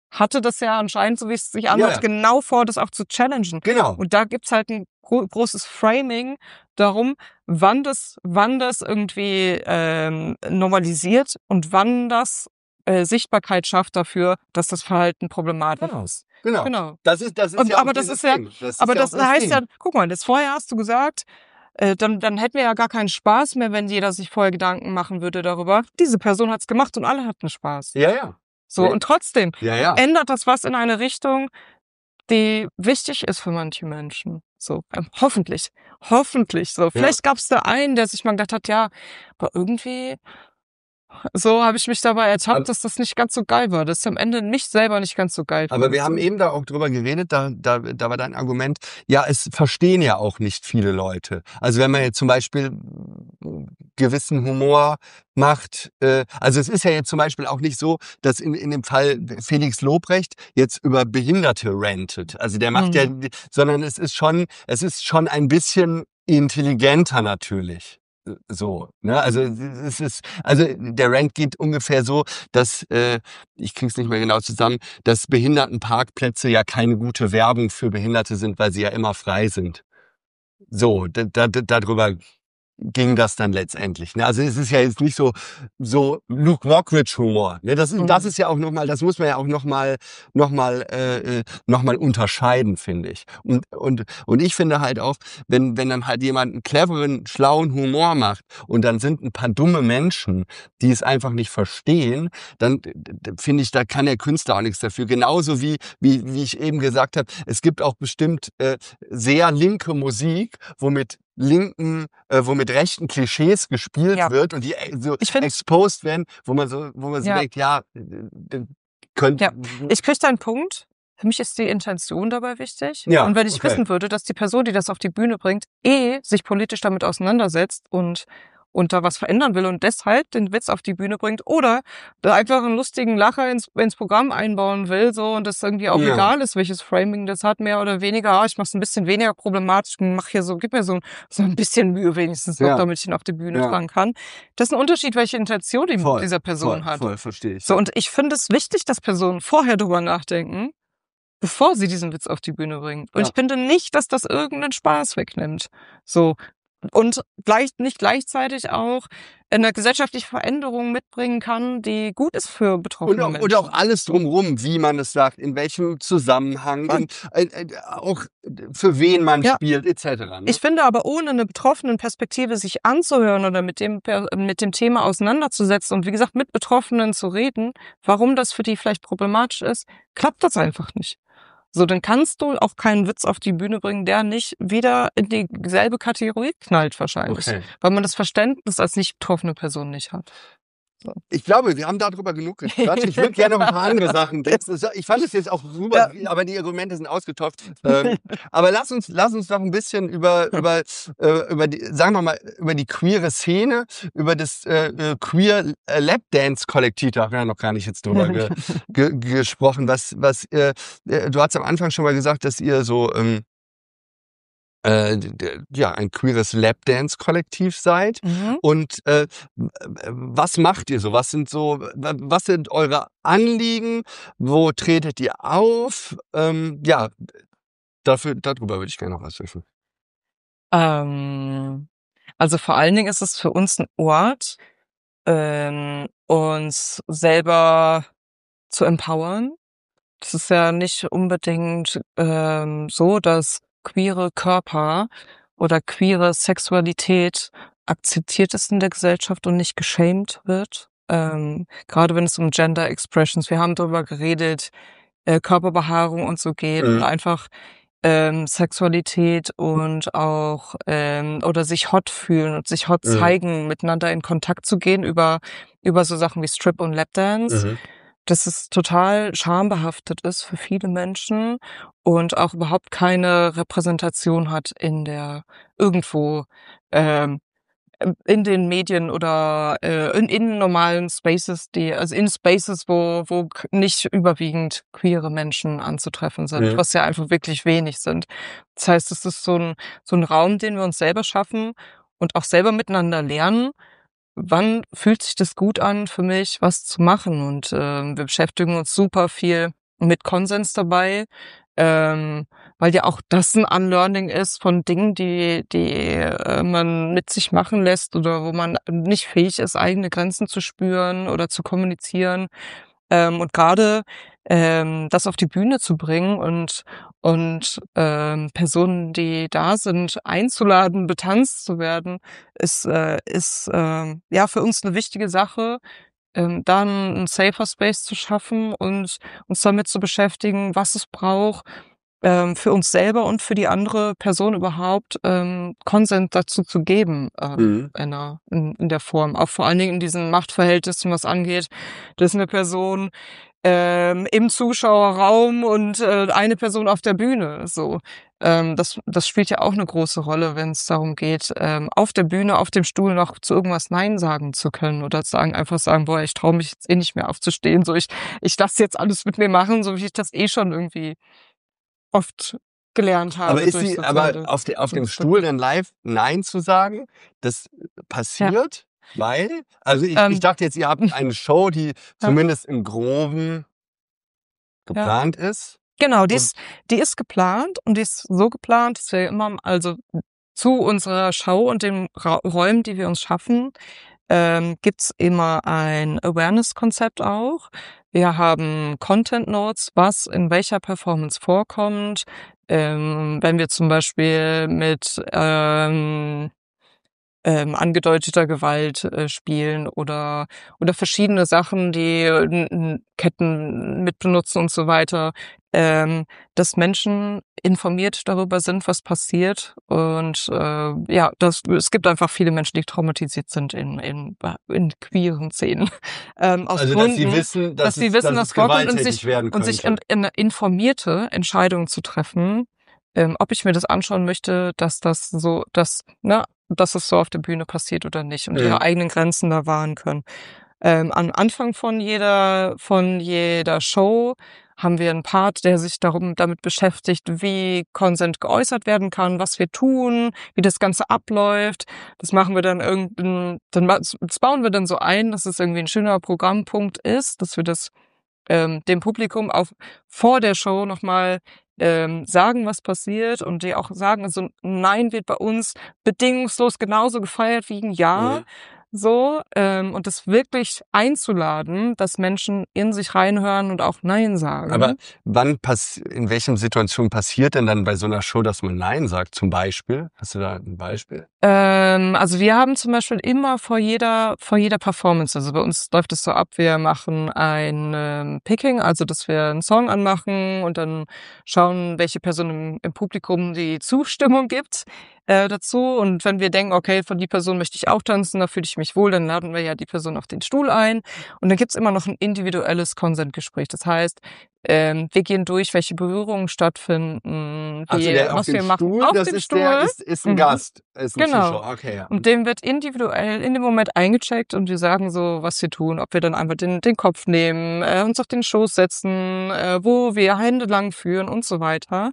hatte das ja anscheinend, so wie es sich anhört, Ja. genau vor, das auch zu challengen. Genau. Und da gibt's halt ein gro großes Framing darum, wann das wann das irgendwie ähm, normalisiert und wann das äh, Sichtbarkeit schafft dafür, dass das Verhalten problematisch Genau. ist. Genau. Genau. Das ist, das ist Und ja auch aber das dieses ist ja Ding. Das ist aber ja das auch das heißt Ding. ja, guck mal, das vorher hast du gesagt, äh, dann dann hätten wir ja gar keinen Spaß mehr, wenn jeder sich vorher Gedanken machen würde darüber. Diese Person hat's gemacht und alle hatten Spaß. Ja, ja. So, Ja. und trotzdem Ja, ja. ändert das was in eine Richtung, die wichtig ist für manche Menschen. So, ähm, hoffentlich. Hoffentlich so. Vielleicht gab's da einen, der sich mal gedacht hat, ja, aber irgendwie so habe ich mich dabei Aber- ertappt, dass das nicht ganz so geil war. Das ist am Ende nicht selber nicht ganz so geil. Aber wir haben eben da auch drüber geredet, da, da, da war dein Argument, ja, es verstehen ja auch nicht viele Leute. Also wenn man jetzt zum Beispiel gewissen Humor macht, äh, also es ist ja jetzt zum Beispiel auch nicht so, dass in, in dem Fall Felix Lobrecht jetzt über Behinderte rantet. Also der macht Mhm. ja, sondern es ist schon, es ist schon ein bisschen intelligenter natürlich. So, ne? Also es ist, also der Rant geht ungefähr so, dass äh, ich krieg's nicht mehr genau zusammen, dass Behindertenparkplätze ja keine gute Werbung für Behinderte sind, weil sie ja immer frei sind. So, da, da, da- darüber ging das dann letztendlich. Ne? Also es ist ja jetzt nicht so so Luke Mockridge Humor. Ne? Das ist das Mhm. ist ja auch noch mal, das muss man ja auch noch mal noch mal äh, äh, noch mal unterscheiden, finde ich. Und und und ich finde halt auch, wenn wenn dann halt jemand einen cleveren, schlauen Humor macht und dann sind ein paar dumme Menschen, die es einfach nicht verstehen, dann d- d- finde ich, da kann der Künstler auch nichts dafür. Genauso wie wie wie ich eben gesagt habe, es gibt auch bestimmt äh, sehr linke Musik, womit linken, äh, wo mit rechten Klischees gespielt Ja. wird und die äh, so Ich finde- exposed werden, wo man so, wo man so Ja. denkt, ja, äh, könnt, Ja. Ich krieg deinen Punkt. Für mich ist die Intention dabei wichtig. Ja, Und wenn ich okay. wissen würde, dass die Person, die das auf die Bühne bringt, eh sich politisch damit auseinandersetzt und und da was verändern will und deshalb den Witz auf die Bühne bringt oder da einfach einen lustigen Lacher ins, ins Programm einbauen will, so, und das irgendwie auch Ja. egal ist, welches Framing das hat, mehr oder weniger, ah, ich mach's ein bisschen weniger problematisch und mach hier so, gib mir so, so ein bisschen Mühe wenigstens noch, Ja. damit ich ihn auf die Bühne Ja. tragen kann. Das ist ein Unterschied, welche Intention die, voll, dieser Person voll, hat. Voll, verstehe ich. So, und ich finde es wichtig, dass Personen vorher drüber nachdenken, bevor sie diesen Witz auf die Bühne bringen. Und Ja. ich finde nicht, dass das irgendeinen Spaß wegnimmt. So. Und gleich, nicht gleichzeitig auch eine gesellschaftliche Veränderung mitbringen kann, die gut ist für Und betroffene auch, Menschen. und auch alles drumherum, wie man es sagt, in welchem Zusammenhang, in, äh, äh, auch für wen man Ja. spielt, et cetera. Ne? Ich finde aber, ohne eine betroffenen Perspektive sich anzuhören oder mit dem, Per- mit dem Thema auseinanderzusetzen und wie gesagt mit Betroffenen zu reden, warum das für die vielleicht problematisch ist, klappt das einfach nicht. So, dann kannst du auch keinen Witz auf die Bühne bringen, der nicht wieder in dieselbe Kategorie knallt wahrscheinlich. Okay. Weil man das Verständnis als nicht betroffene Person nicht hat. Ich glaube, wir haben darüber genug gequatscht. Ich würde gerne noch ein paar andere Sachen. Ich fand es jetzt auch super, aber die Argumente sind ausgetopft. Ähm, aber lass uns, lass uns noch ein bisschen über, über, äh, über die, sagen wir mal, über die queere Szene, über das äh, äh, queer äh, Lapdance-Kollektiv, da haben wir noch gar nicht jetzt drüber ge, ge, gesprochen. Was, was, äh, äh, du hast am Anfang schon mal gesagt, dass ihr so, ähm, äh, d- ja, ein queeres Lapdance-Kollektiv seid. Mhm. Und äh, was macht ihr so? Was sind so, was sind eure Anliegen? Wo tretet ihr auf? Ähm, ja, dafür, darüber würde ich gerne noch was wissen. Ähm, also vor allen Dingen ist es für uns ein Ort, ähm, uns selber zu empowern. Das ist ja nicht unbedingt ähm, so, dass queere Körper oder queere Sexualität akzeptiert ist in der Gesellschaft und nicht geschämt wird. Ähm, gerade wenn es um Gender Expressions, wir haben darüber geredet, äh, Körperbehaarung und so geht Mhm. und einfach ähm, Sexualität und auch ähm, oder sich hot fühlen und sich hot Mhm. zeigen, miteinander in Kontakt zu gehen über über so Sachen wie Strip und Lapdance. Mhm. Dass es total schambehaftet ist für viele Menschen und auch überhaupt keine Repräsentation hat in der irgendwo ähm, in den Medien oder äh, in, in normalen Spaces, die also in Spaces, wo wo k- nicht überwiegend queere Menschen anzutreffen sind, Mhm. was ja einfach wirklich wenig sind. Das heißt, es ist so ein so ein Raum, den wir uns selber schaffen und auch selber miteinander lernen. Wann fühlt sich das gut an für mich, was zu machen? Und ähm, wir beschäftigen uns super viel mit Konsens dabei, ähm, weil ja auch das ein Unlearning ist von Dingen, die die äh, man mit sich machen lässt oder wo man nicht fähig ist, eigene Grenzen zu spüren oder zu kommunizieren. Ähm, und gerade ähm, das auf die Bühne zu bringen und und ähm, Personen, die da sind, einzuladen, betanzt zu werden, ist äh, ist ähm, ja für uns eine wichtige Sache, ähm, dann 'n safer Space zu schaffen und uns damit zu beschäftigen, was es braucht, ähm, für uns selber und für die andere Person überhaupt, ähm, Consent dazu zu geben, ähm, Mhm. in 'ner in in der Form. Auch vor allen Dingen in diesen Machtverhältnissen, was angeht, dass 'ne Person, ähm, im Zuschauerraum und, äh, eine Person auf der Bühne, so. Ähm, das das spielt ja auch 'ne große Rolle, wenn's darum geht, ähm, auf der Bühne, auf dem Stuhl noch zu irgendwas nein sagen zu können oder sagen einfach sagen: „Boah, ich traue mich jetzt eh nicht mehr aufzustehen, so ich ich lasse jetzt alles mit mir machen, so wie ich das eh schon irgendwie oft gelernt Aber habe ist durch sie aber soziale auf de auf dem Stuhl Konstrukte." dann live nein zu sagen, das Ja, passiert? Weil also ich ich ähm, dachte jetzt, ihr habt eine Show, die ja, zumindest im Groben ja. geplant ist Genau, die und ist die ist geplant und die ist so geplant, dass wir immer also zu unserer Show und den Ra Räumen, die wir uns schaffen, ähm, gibt's immer ein Awareness-Konzept auch. Wir haben Content Notes, was in welcher Performance vorkommt. Ähm, wenn wir zum Beispiel mit, ähm ähm, angedeuteter Gewalt äh, spielen oder oder verschiedene Sachen, die n n Ketten mit benutzen und so weiter, ähm, dass Menschen informiert darüber sind, was passiert. Und, äh, ja, das es gibt einfach viele Menschen, die traumatisiert sind in in in queeren Szenen, ähm, aus also, dass sie Gründen, wissen, dass dass sie es wissen, dass was es vorkommt und sich gewalttätig werden und sich in könnte. in informierte Entscheidungen zu treffen, ähm, ob ich mir das anschauen möchte, dass das so dass ne, dass es so auf der Bühne passiert oder nicht und ihre Mhm. eigenen Grenzen da wahren können. Ähm, am Anfang von jeder von jeder Show haben wir 'n Part, der sich darum damit beschäftigt, wie Consent geäußert werden kann, was wir tun, wie das Ganze abläuft. Das machen wir dann irgend 'n dann ma das bauen wir dann so ein, dass es irgendwie 'n schöner Programmpunkt ist, dass wir das ähm, dem Publikum auch vor der Show noch mal, ähm, sagen, was passiert und die auch sagen, also 'n Nein wird bei uns bedingungslos genauso gefeiert wie 'n Ja, Mhm. so, ähm, und das wirklich einzuladen, dass Menschen in sich reinhören und auch Nein Aber sagen. wann pass in welchen Situationen passiert denn dann bei so 'ner Show, dass man nein sagt, zum Beispiel? Hast du da 'n Beispiel? Ähm, also wir haben zum Beispiel immer vor jeder vor jeder Performance, also bei uns läuft es so ab, wir machen ein, ähm, Picking, also dass wir 'n Song anmachen und dann schauen, welche Person im im Publikum die Zustimmung gibt, äh, dazu. Und wenn wir denken: „Okay, für die Person möchte ich auch tanzen, da fühle ich mich wohl", dann laden wir ja die Person auf den Stuhl ein. Und dann gibt's immer noch 'n individuelles Consent-Gespräch. Das heißt, ähm, wir gehen durch, welche Berührungen stattfinden, Also, wie der auf was dem wir machen Stuhl, auf das dem ist der Stuhl. ist ist 'n Mhm. Gast, ist 'n Genau. Zuschauer. Okay, ja. Und dem wird individuell in dem Moment eingecheckt und wir sagen so, was wir tun, ob wir dann einfach den den Kopf nehmen, äh, uns auf den Schoß setzen, äh, wo wir Hände lang führen und so weiter.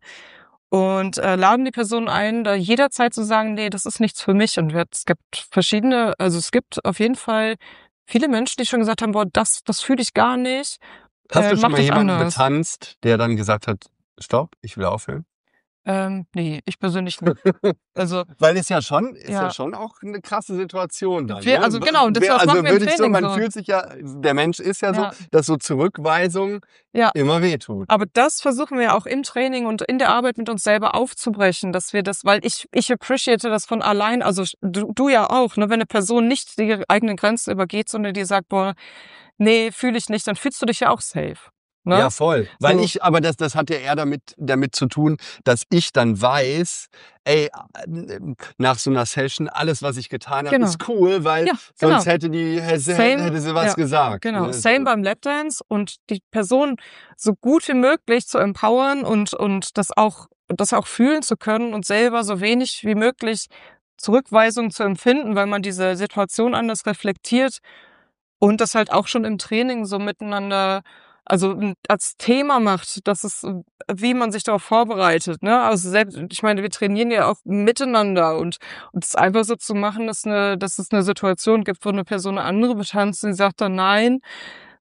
Und, äh, laden die Person ein, da jederzeit zu sagen: „Ne, das ist nichts für mich." Und wir es gibt verschiedene also, es gibt auf jeden Fall viele Menschen, die schon gesagt haben: „Boah, das das fühle ich gar nicht, Hast äh, du schon mach mal das jemanden anders." betanzt, der dann gesagt hat: „Stopp, ich will aufhören?“ Ähm, ne, ich persönlich nicht. Also, Weil es ja schon ist ja ja. schon auch 'ne krasse Situation dann, Wir ne? also W genau, und das wär das machen also, wir im würde ich so Training man so. fühlt sich ja der Mensch ist ja so, Ja, dass so Zurückweisung ja. immer wehtut. Aber das versuchen wir auch im Training und in der Arbeit mit uns selber aufzubrechen, dass wir das weil ich ich appreciate das von allein, also du du ja auch, ne? Wenn 'ne Person nicht die eigene Grenze übergeht, sondern die sagt: „Boah, ne, fühle ich nicht", dann fühlst du dich ja auch safe, Ja, ne? voll. Weil So, ich aber das das hat ja eher damit damit zu tun, dass ich dann weiß, ey, ähm, nach so 'ner Session, alles, was ich getan habe, genau. ist cool, weil Ja, sonst genau. hätte die hätte Same hätte sie was ja, gesagt, genau. ne? Same So. beim Lapdance und die Person so gut wie möglich zu empowern und und das auch das auch fühlen zu können und selber so wenig wie möglich Zurückweisung zu empfinden, weil man diese Situation anders reflektiert und das halt auch schon im Training so miteinander also, hm, als Thema macht, dass es äh, wie man sich darauf vorbereitet, ne? Also, selbst ich meine, wir trainieren ja auch miteinander und und es einfach so zu machen, dass 'ne dass es 'ne Situation gibt, wo 'ne Person 'ne andere betanzt und die sagt dann: „Nein",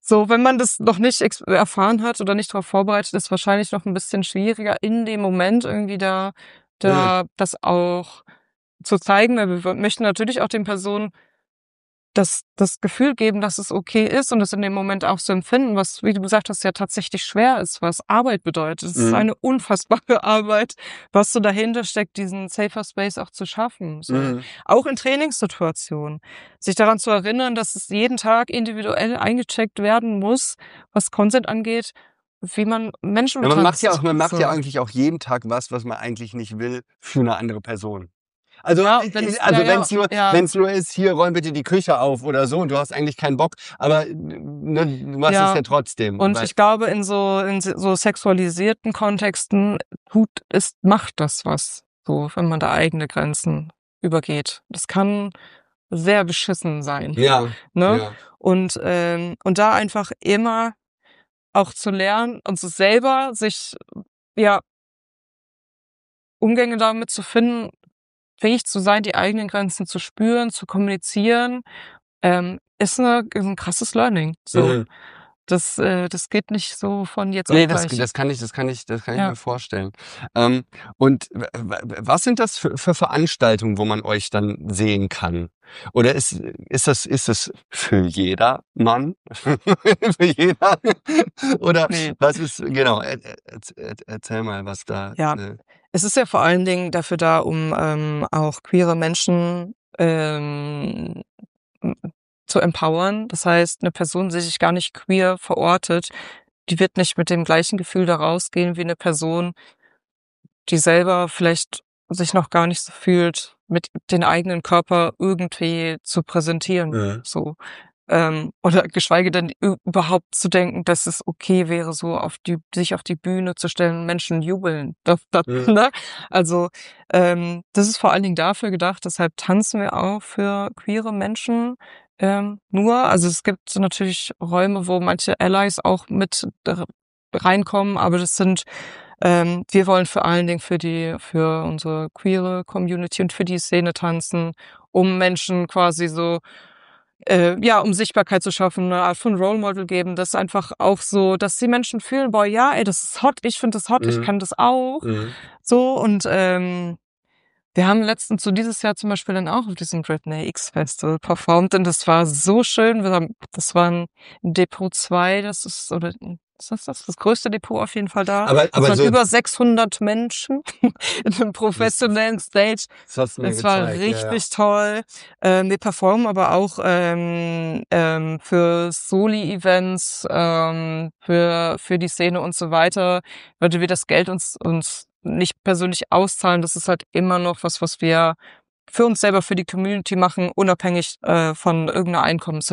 So, wenn man das noch nicht ex erfahren hat oder nicht darauf vorbereitet ist, wahrscheinlich noch ein bisschen schwieriger in dem Moment irgendwie da Mhm. da das auch zu zeigen, weil wir w möchten natürlich auch den Personen das das Gefühl geben, dass es okay ist und es in dem Moment auch so empfinden, was, wie du gesagt hast, ja tatsächlich schwer ist, was Arbeit bedeutet. Es ist Mhm. eine unfassbare Arbeit, was so dahinter steckt, diesen Safer Space auch zu schaffen, so. Mhm. Auch in Trainingssituationen. Sich daran zu erinnern, dass es jeden Tag individuell eingecheckt werden muss, was Consent angeht, wie man Menschen Ja, man macht ja betanzt, auch man macht ja so. eigentlich auch jeden Tag was, was man eigentlich nicht will, für 'ne andere Person. Also, Ja, äh, und wenn's ja, also ja, wenn's nur ja, wenn's nur ist: „Hier, räum bitte die Küche auf" oder so und du hast eigentlich keinen Bock, aber, ne, du machst es ja. ja trotzdem, Und weil ich glaube, in so in s so sexualisierten Kontexten tut es macht das was, so, wenn man da eigene Grenzen übergeht. Das kann sehr beschissen sein, ja, ne? ja. Und, ähm und da einfach immer auch zu lernen und so selber sich, ja, Umgänge damit zu finden, fähig zu sein, die eigenen Grenzen zu spüren, zu kommunizieren, ähm, ist 'ne ist 'n krasses Learning, so. Mhm. Das, äh das geht nicht so von jetzt Ne, auf das gleich. das kann ich das kann ich das kann ich Ja. mir vorstellen. Ähm, und w w was sind das für für Veranstaltungen, wo man euch dann sehen kann? Oder ist ist das ist das für jedermann? Für jeder? Oder Ne. was ist genau, er er erz er erzähl mal, was da, Ja, äh es ist ja vor allen Dingen dafür da, um, ähm, auch queere Menschen, ähm, hm, zu empowern. Das heißt, 'ne Person, die sich gar nicht queer verortet, die wird nicht mit dem gleichen Gefühl da rausgehen wie 'ne Person, die selber vielleicht sich noch gar nicht so fühlt, mit den eigenen Körper irgendwie zu präsentieren, Mhm. so. Ähm, oder geschweige denn ü überhaupt zu denken, dass es okay wäre, so auf die sich auf die Bühne zu stellen und Menschen jubeln. Das das Mhm. ne? Also, ähm, das ist vor allen Dingen dafür gedacht, deshalb tanzen wir auch für queere Menschen, ähm, nur. Also, es gibt so natürlich Räume, wo manche Allies auch mit r reinkommen, aber das sind ähm, wir wollen vor allen Dingen für die für unsere queere Community und für die Szene tanzen, um Menschen quasi so äh, ja, um Sichtbarkeit zu schaffen, 'ne Art von Role Model geben, das einfach auch so, dass die Menschen fühlen: „Boah, ja, ey, das ist hot, ich finde das hot, ich Mhm. kann das auch." Mhm. So und, ähm, wir haben letztens so dieses Jahr zum Beispiel dann auch auf diesem Britney X Festival performt und das war so schön. Wir haben das war 'n Depot zwei, das ist oder hm, ist das das? Das größte Depot auf jeden Fall da. Aber Das aber waren so über sechshundert Menschen in 'nem das professionellen Stage. das hast du mir Es war gezeigt, ja, ja. richtig toll. Ähm, wir performen aber auch, ähm, ähm, für Soli-Events, ähm, für für die Szene und so weiter, weil wir das Geld uns uns nicht persönlich auszahlen. Das ist halt immer noch was, was wir für uns selber, für die Community machen, unabhängig, äh, von irgend 'ner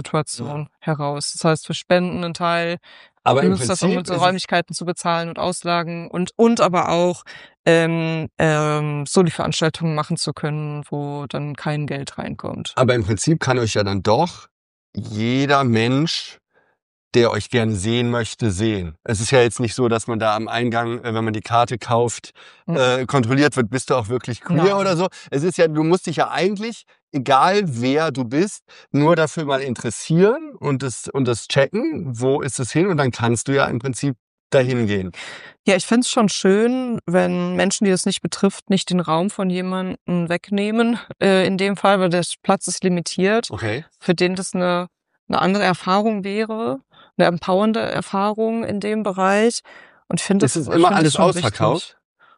Ja. Einkommenssituation heraus. Das heißt, wir spenden 'nen Teil, Aber im benutzt das, um Prinzip unsere ist es Räumlichkeiten zu bezahlen und Auslagen und und aber auch, ähm, ähm, Soli-Veranstaltungen machen zu können, wo dann kein Geld reinkommt. aber im Prinzip kann euch ja dann doch jeder Mensch, der euch gerne sehen möchte, sehen. Es ist ja jetzt nicht so, dass man da am Eingang, äh, wenn man die Karte kauft, Mhm. äh, kontrolliert wird, bist du auch wirklich queer oder Nein. so. Es ist ja du musst dich ja eigentlich, egal wer du bist, nur dafür mal interessieren und das und das checken, wo ist es hin und dann kannst du ja im Prinzip dahin gehen. Ja, ich fände es schon schön, wenn Menschen, die das nicht betrifft, nicht den Raum von jemandem wegnehmen, äh, in dem Fall, weil der Platz ist limitiert, Okay. für den das 'ne 'ne andere Erfahrung wäre, 'ne empowernde Erfahrung in dem Bereich. Und ich finde Ist das es ich immer finde das alles schon wichtig. ausverkauft?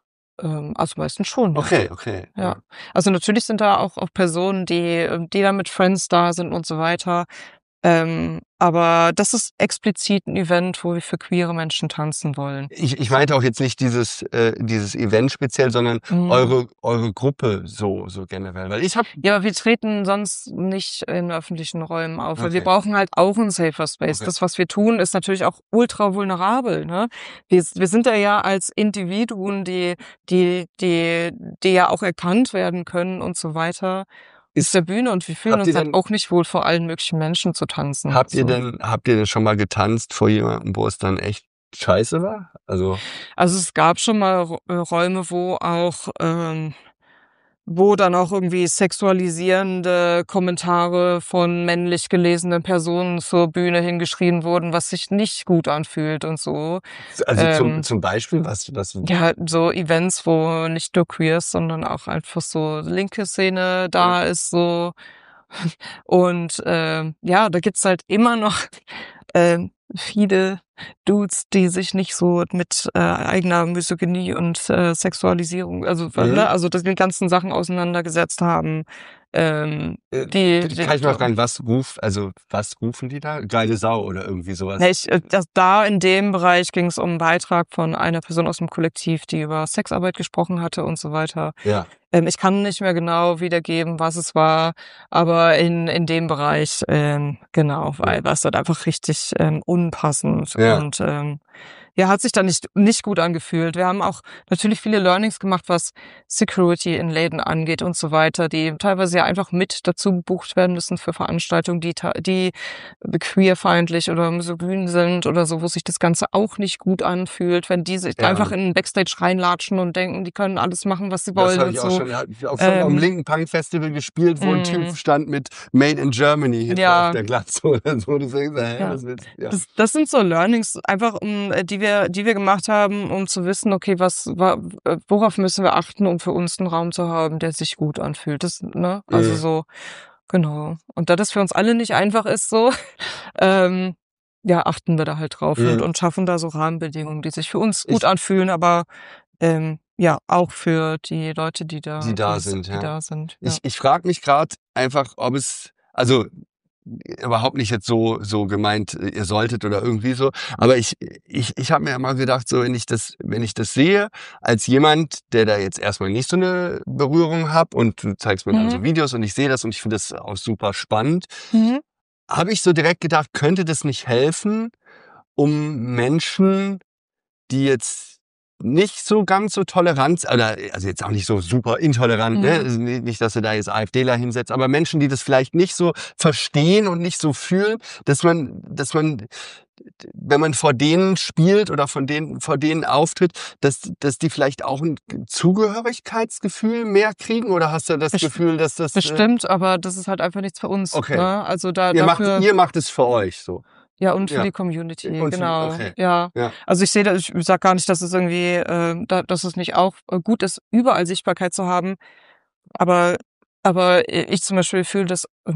Ähm, also meistens schon, ja. Okay, okay, Ja. ja. Also natürlich sind da auch auch Personen, die ähm, die da mit Friends da sind und so weiter. Ähm, aber das ist explizit 'n Event, wo wir für queere Menschen tanzen wollen. Ich ich meinte auch jetzt nicht dieses äh, dieses Event speziell, sondern Mhm. eure eure Gruppe so so generell. Weil ich habe Ja, aber wir treten sonst nicht in öffentlichen Räumen auf, weil wir okay, brauchen halt auch 'n Safer Space. okay. Das, was wir tun, ist natürlich auch ultra vulnerabel, ne? Wir s wir sind da ja als Individuen, die die die die ja auch erkannt werden können und so weiter auf Ist der Bühne und wir fühlen habt ihr uns halt denn auch nicht wohl, vor allen möglichen Menschen zu tanzen, habt ihr so. denn habt ihr denn schon mal getanzt vor jemandem, wo es dann echt scheiße war? Also Also, es gab schon mal Rä äh, Räume, wo auch, ähm wo dann auch irgendwie sexualisierende Kommentare von männlich gelesenen Personen zur Bühne hingeschrien wurden, was sich nicht gut anfühlt und so. Also zum, Ähm, zum Beispiel, was, was, Ja, so Events, wo nicht nur Queers, sondern auch einfach so linke Szene da ist, so. Und ähm, ja, da gibt's halt immer noch ähm, viele Dudes, die sich nicht so mit äh, eigener Misogynie und äh, Sexualisierung, also Mhm. ne, also das die ganzen Sachen auseinandergesetzt haben. Ähm, äh, die, die kann ich mal fragen, was ruf, also was rufen die da? Geile Sau oder irgendwie sowas? Ne, ich, äh, das, da in dem Bereich ging es um einen Beitrag von einer Person aus dem Kollektiv, die über Sexarbeit gesprochen hatte und so weiter. Ja. Ähm, ich kann nicht mehr genau wiedergeben, was es war, aber in in dem Bereich, ähm, genau, weil Ja. war es dort einfach richtig ähm, unpassend Ja. und ähm, ja, hat sich dann nicht nicht gut angefühlt. Wir haben auch natürlich viele Learnings gemacht, was Security in Läden angeht und so weiter, die teilweise ja einfach mit dazu gebucht werden müssen für Veranstaltungen, die ta- die queerfeindlich oder misogyn sind oder so, wo sich das Ganze auch nicht gut anfühlt, wenn die sich Ja. einfach in den Backstage reinlatschen und denken, die können alles machen, was sie Das wollen habe und ich auch so. schon, hab ich auch schon Ähm, auf dem linken Punk Festival gespielt, wo ein mm. Typ stand mit Made in Germany hinten Ja. auf der Glatze oder so. Du denkst, hä, Ja. was willst du? Ja. Das, das sind so Learnings, einfach um, äh, die wir, die wir gemacht haben, um zu wissen, okay, was, wa- äh, worauf müssen wir achten, um für uns einen Raum zu haben, der sich gut anfühlt. Das, ne? Also Mhm. so, genau. Und da das für uns alle nicht einfach ist, so, ähm, ja, achten wir da halt drauf Mhm. und, und schaffen da so Rahmenbedingungen, die sich für uns gut Ich- anfühlen, aber ähm, ja, auch für die Leute, die da, Die da die, sind, die ja. da sind. Ja. Ich, ich frage mich gerade einfach, ob es, also überhaupt nicht jetzt so so gemeint, ihr solltet oder irgendwie so, aber ich ich ich habe mir immer gedacht, so wenn ich das wenn ich das sehe als jemand, der da jetzt erstmal nicht so eine Berührung hat und du zeigst mir dann Mhm. so Videos und ich sehe das und ich finde das auch super spannend, Mhm. habe ich so direkt gedacht, könnte das nicht helfen, um Menschen, die jetzt nicht so ganz so tolerant, oder also jetzt auch nicht so super intolerant, ne? Mhm. Also nicht, dass du da jetzt AfDler hinsetzt, aber Menschen, die das vielleicht nicht so verstehen und nicht so fühlen, dass man, dass man, wenn man vor denen spielt oder von denen, vor denen auftritt, dass, dass die vielleicht auch ein Zugehörigkeitsgefühl mehr kriegen, oder hast du das Best- Gefühl, dass das, äh, Bestimmt, aber das ist halt einfach nichts für uns. Okay. Ne? Also da ihr macht, dafür. ihr macht es für euch so. Ja, und für Ja. die Community, Und für die- genau. okay. Ja. Ja. Also ich sehe das, ich sag gar nicht, dass es irgendwie, äh, da, dass es nicht auch äh, gut ist, überall Sichtbarkeit zu haben. Aber, aber ich zum Beispiel fühle das äh,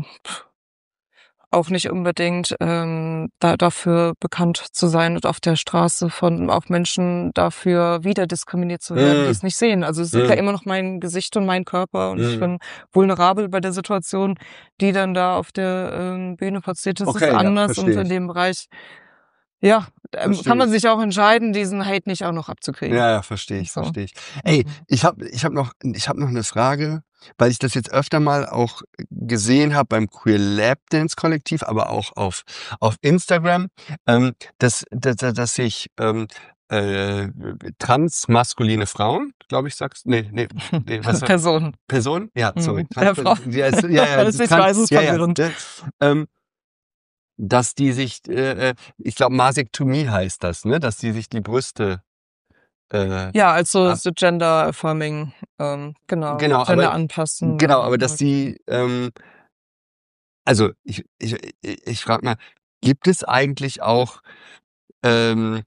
auch nicht unbedingt ähm, da, dafür bekannt zu sein und auf der Straße von auch Menschen dafür wieder diskriminiert zu werden, Mm. die es nicht sehen. Also es ist Mm. ja immer noch mein Gesicht und mein Körper und ich Mm. bin vulnerabel bei der Situation, die dann da auf der ähm, Bühne passiert. Das Okay, ist ja, anders versteh und in ich. dem Bereich, ja, ähm, Versteh kann man ich. sich auch entscheiden, diesen Hate nicht auch noch abzukriegen. Ja, ja, verstehe ich, So. verstehe ich. Ey, Mhm. ich habe ich hab noch, ich hab noch eine Frage, weil ich das jetzt öfter mal auch gesehen habe beim Queer Lab Dance Kollektiv, aber auch auf, auf Instagram, ähm, dass, dass, dass sich ähm, äh, transmaskuline Frauen, glaube ich, sagst, nee, nee, nee was war- Person. Personen? Ja, sorry. Mhm. Ja, Frau. ja, ist- ja, ja, Also ich weiß, es ist ja, ja, verwirrend. ne, ähm, dass die sich, äh, äh, ich glaube, Masektomie heißt das, ne, dass die sich die Brüste äh, Ja, also ab- so Gender Affirming, ähm, genau, Genau, Gender aber- anpassen. Genau, aber dass die, ähm, also ich, ich, ich, ich frage mal, gibt es eigentlich auch ähm,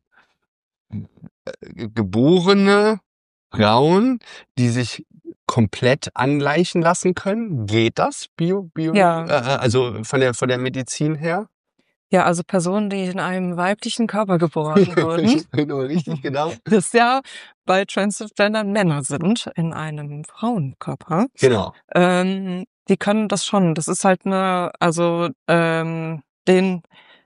äh, geborene Frauen, die sich komplett angleichen lassen können? Geht das? Bio, Bio, Ja. äh, also von der von der Medizin her? Ja, also Personen, die in einem weiblichen Körper geboren wurden, Genau, richtig, genau. das ja bei Transgender Männer sind in einem Frauenkörper, Genau. ähm, die können das schon. Das ist halt eine, also ähm, den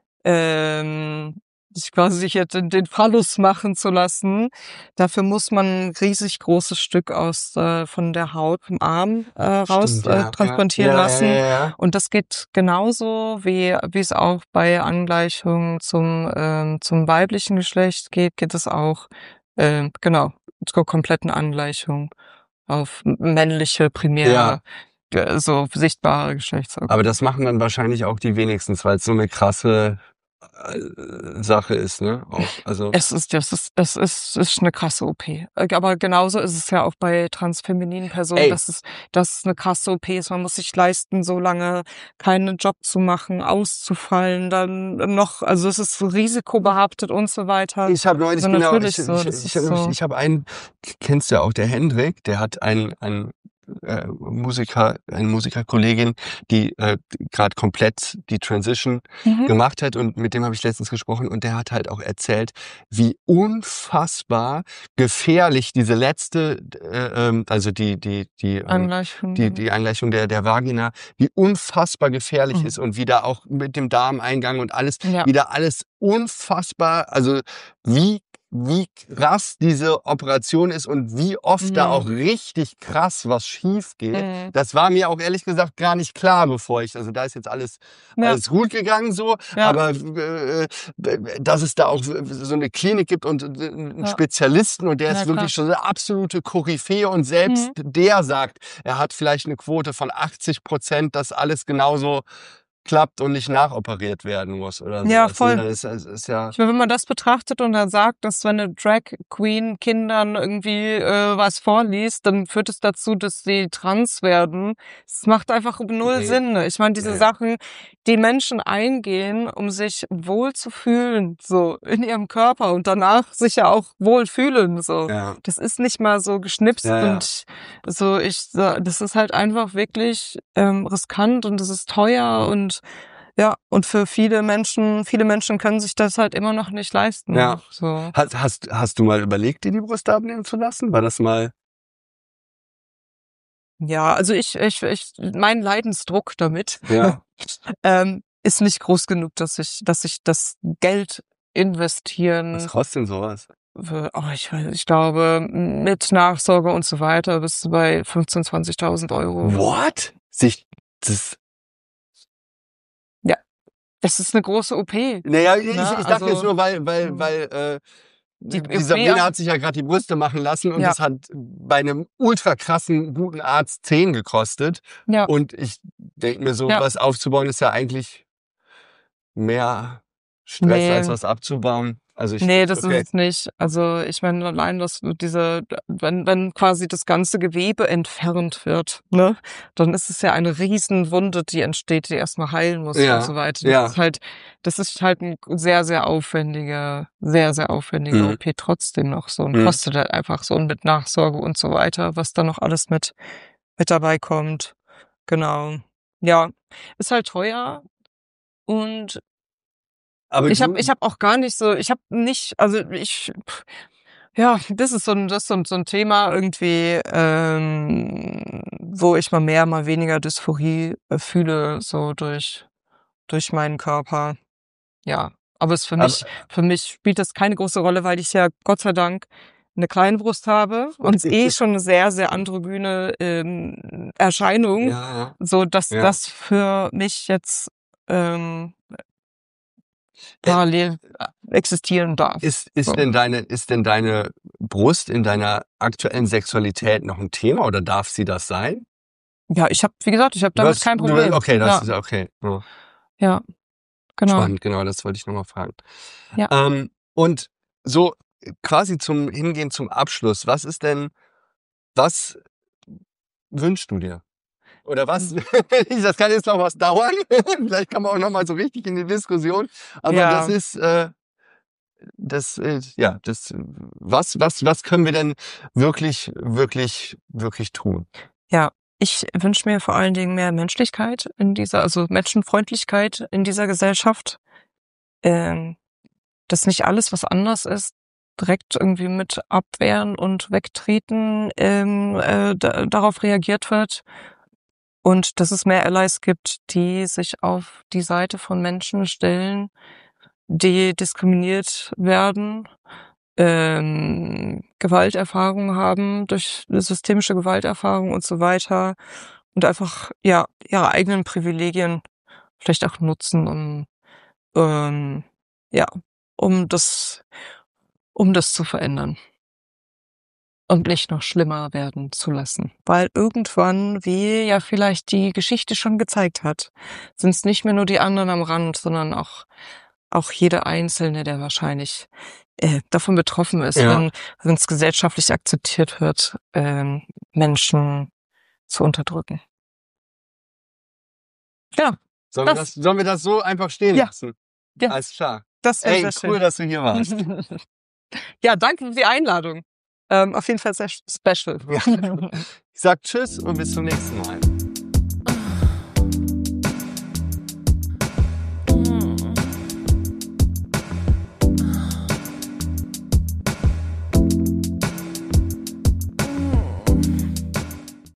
ähm, sich quasi sich jetzt den, den Phallus machen zu lassen. Dafür muss man ein riesig großes Stück aus äh, von der Haut vom Arm äh, raus Stimmt, ja, äh, transplantieren ja, lassen. Ja, ja, ja. Und das geht genauso wie wie es auch bei Angleichung zum ähm, zum weiblichen Geschlecht geht, geht es auch ähm, genau zur kompletten Angleichung auf männliche primär Ja. äh, so sichtbare Geschlechtsorgane. Aber das machen dann wahrscheinlich auch die wenigsten, weil es so eine krasse äh, Sache ist, ne? Auch, also. Es ist, das ist, es ist, es ist eine krasse O P. Äh, Aber genauso ist es ja auch bei transfemininen Personen, Ey, dass es, dass es eine krasse O P ist. Man muss sich leisten, so lange keinen Job zu machen, auszufallen, dann noch, also es ist so risikobehaftet und so weiter. ich habe neulich, So genau, natürlich ich, so, ich, das ich, ist ich, so. ich habe einen, kennst du ja auch, der Hendrik, der hat einen, einen äh, Musiker, eine Musikerkollegin, die äh, gerade komplett die Transition Mhm. gemacht hat, und mit dem habe ich letztens gesprochen, und der hat halt auch erzählt, wie unfassbar gefährlich diese letzte, äh, ähm, also die die die ähm, Angleichung. die die Angleichung der der Vagina, wie unfassbar gefährlich Mhm. ist, und wie da auch mit dem Darmeingang und alles, Ja. wie da alles unfassbar, also wie wie krass diese Operation ist und wie oft da auch Mhm. richtig krass was schief geht. Mhm. Das war mir auch ehrlich gesagt gar nicht klar, bevor ich, also da ist jetzt alles Ja, alles gut gegangen so, ja, aber äh, dass es da auch so eine Klinik gibt und äh, einen ja, Spezialisten, und der na ist klar. wirklich schon eine absolute Koryphäe, und selbst Mhm. der sagt, er hat vielleicht eine Quote von achtzig Prozent, dass alles genauso klappt und nicht nachoperiert werden muss oder Ja, sowas. Ne? voll. Das ist, das ist ja, Ich meine, wenn man das betrachtet und dann sagt, dass wenn eine Drag Queen Kindern irgendwie äh, was vorliest, dann führt es dazu, dass sie trans werden. Es macht einfach null nee, Sinn. Ich meine, diese nee. Sachen, die Menschen eingehen, um sich wohl zu fühlen, so in ihrem Körper und danach sich ja auch wohl fühlen, so. Ja, Das ist nicht mal so geschnipst ja, ja. und so. Ich, das ist halt einfach wirklich ähm, riskant und das ist teuer und ja, und für viele Menschen, viele Menschen können sich das halt immer noch nicht leisten. Ja. So. Hast, hast, hast du mal überlegt, dir die Brüste abnehmen zu lassen? War das mal? Ja, also ich, ich, ich, mein Leidensdruck damit Ja. ähm, ist nicht groß genug, dass ich, dass ich das Geld Was investieren, kostet denn sowas? für, oh, ich, weiß- ich glaube, mit Nachsorge und so weiter bist du bei fünfzehntausend, zwanzigtausend Euro. What? Sich das. Ja, das ist eine große O P. Naja, ich, Ne? ich dachte Also jetzt nur, weil, weil, mm, weil äh, die die O P, Sabrina an- hat sich ja gerade die Brüste machen lassen, und ja, das hat bei einem ultra krassen, guten Arzt zehn gekostet. ja, Und ich denke mir, so ja. was aufzubauen ist ja eigentlich mehr Stress, als Nee. was abzubauen. Also ich, Nee, das ist okay. es nicht. Also ich meine, allein das diese, wenn, wenn quasi das ganze Gewebe entfernt wird, ne, dann ist es ja eine Riesenwunde, die entsteht, die erstmal heilen muss und so Ja, weiter. Das ja. ist halt, das ist halt ein sehr, sehr aufwendiger, sehr, sehr aufwendiger Mhm. O P trotzdem noch so und Mhm. kostet halt einfach so und mit Nachsorge und so weiter, was da noch alles mit, mit dabei kommt. Genau. Ja, ist halt teuer und Aber ich habe du, ich habe auch gar nicht so, ich habe nicht, also ich, ja, das ist so ein, das ist so ein, so ein Thema irgendwie, ähm, wo ich mal mehr, mal weniger Dysphorie äh, fühle, so durch, durch meinen Körper. Ja, aber es für aber, mich, für mich spielt das keine große Rolle, weil ich ja Gott sei Dank eine kleine Brust habe und es eh schon eine sehr, sehr androgyne ähm, Erscheinung, ja, ja, so dass ja. das für mich jetzt ähm, Äh, parallel äh, existieren darf. Ist, ist So. denn deine, ist denn deine Brust in deiner aktuellen Sexualität noch ein Thema, oder darf sie das sein? Ja, ich habe, wie gesagt, ich habe Du damit hast, kein du, Problem. okay, das Ja, ist okay. Ja. ja, genau. Spannend, genau, das wollte ich nochmal fragen. Ja. Ähm, und so quasi zum Hingehen zum Abschluss, was ist denn, was wünschst du dir? Oder was, Hm. das kann jetzt noch was dauern, vielleicht kann man auch nochmal so richtig in die Diskussion, aber das Ja, ist, äh, das, äh, ja, das, was, was, was können wir denn wirklich, wirklich, wirklich tun? ja. Ich wünsche mir vor allen Dingen mehr Menschlichkeit in dieser, also Menschenfreundlichkeit in dieser Gesellschaft. Ähm, dass nicht alles, was anders ist, direkt irgendwie mit abwehren und wegtreten ähm, äh, da, darauf reagiert wird. Und dass es mehr Allies gibt, die sich auf die Seite von Menschen stellen, die diskriminiert werden, ähm, Gewalterfahrungen haben, durch systemische Gewalterfahrungen und so weiter und einfach, ja, ihre eigenen Privilegien vielleicht auch nutzen, um, ähm, ja, um das, um das zu verändern und nicht noch schlimmer werden zu lassen. Weil irgendwann, wie ja vielleicht die Geschichte schon gezeigt hat, sind es nicht mehr nur die anderen am Rand, sondern auch auch jeder Einzelne, der wahrscheinlich äh, davon betroffen ist, Ja. wenn wenn es gesellschaftlich akzeptiert wird, ähm, Menschen zu unterdrücken. Ja, Sollen wir das das, sollen wir das so einfach stehen Ja. lassen? Ja. Alles klar. das wäre Ey, sehr cool, schön. dass du hier warst. Ja, danke für die Einladung. Ähm, auf jeden Fall sehr special. Ja. Ich sag Tschüss und bis zum nächsten Mal.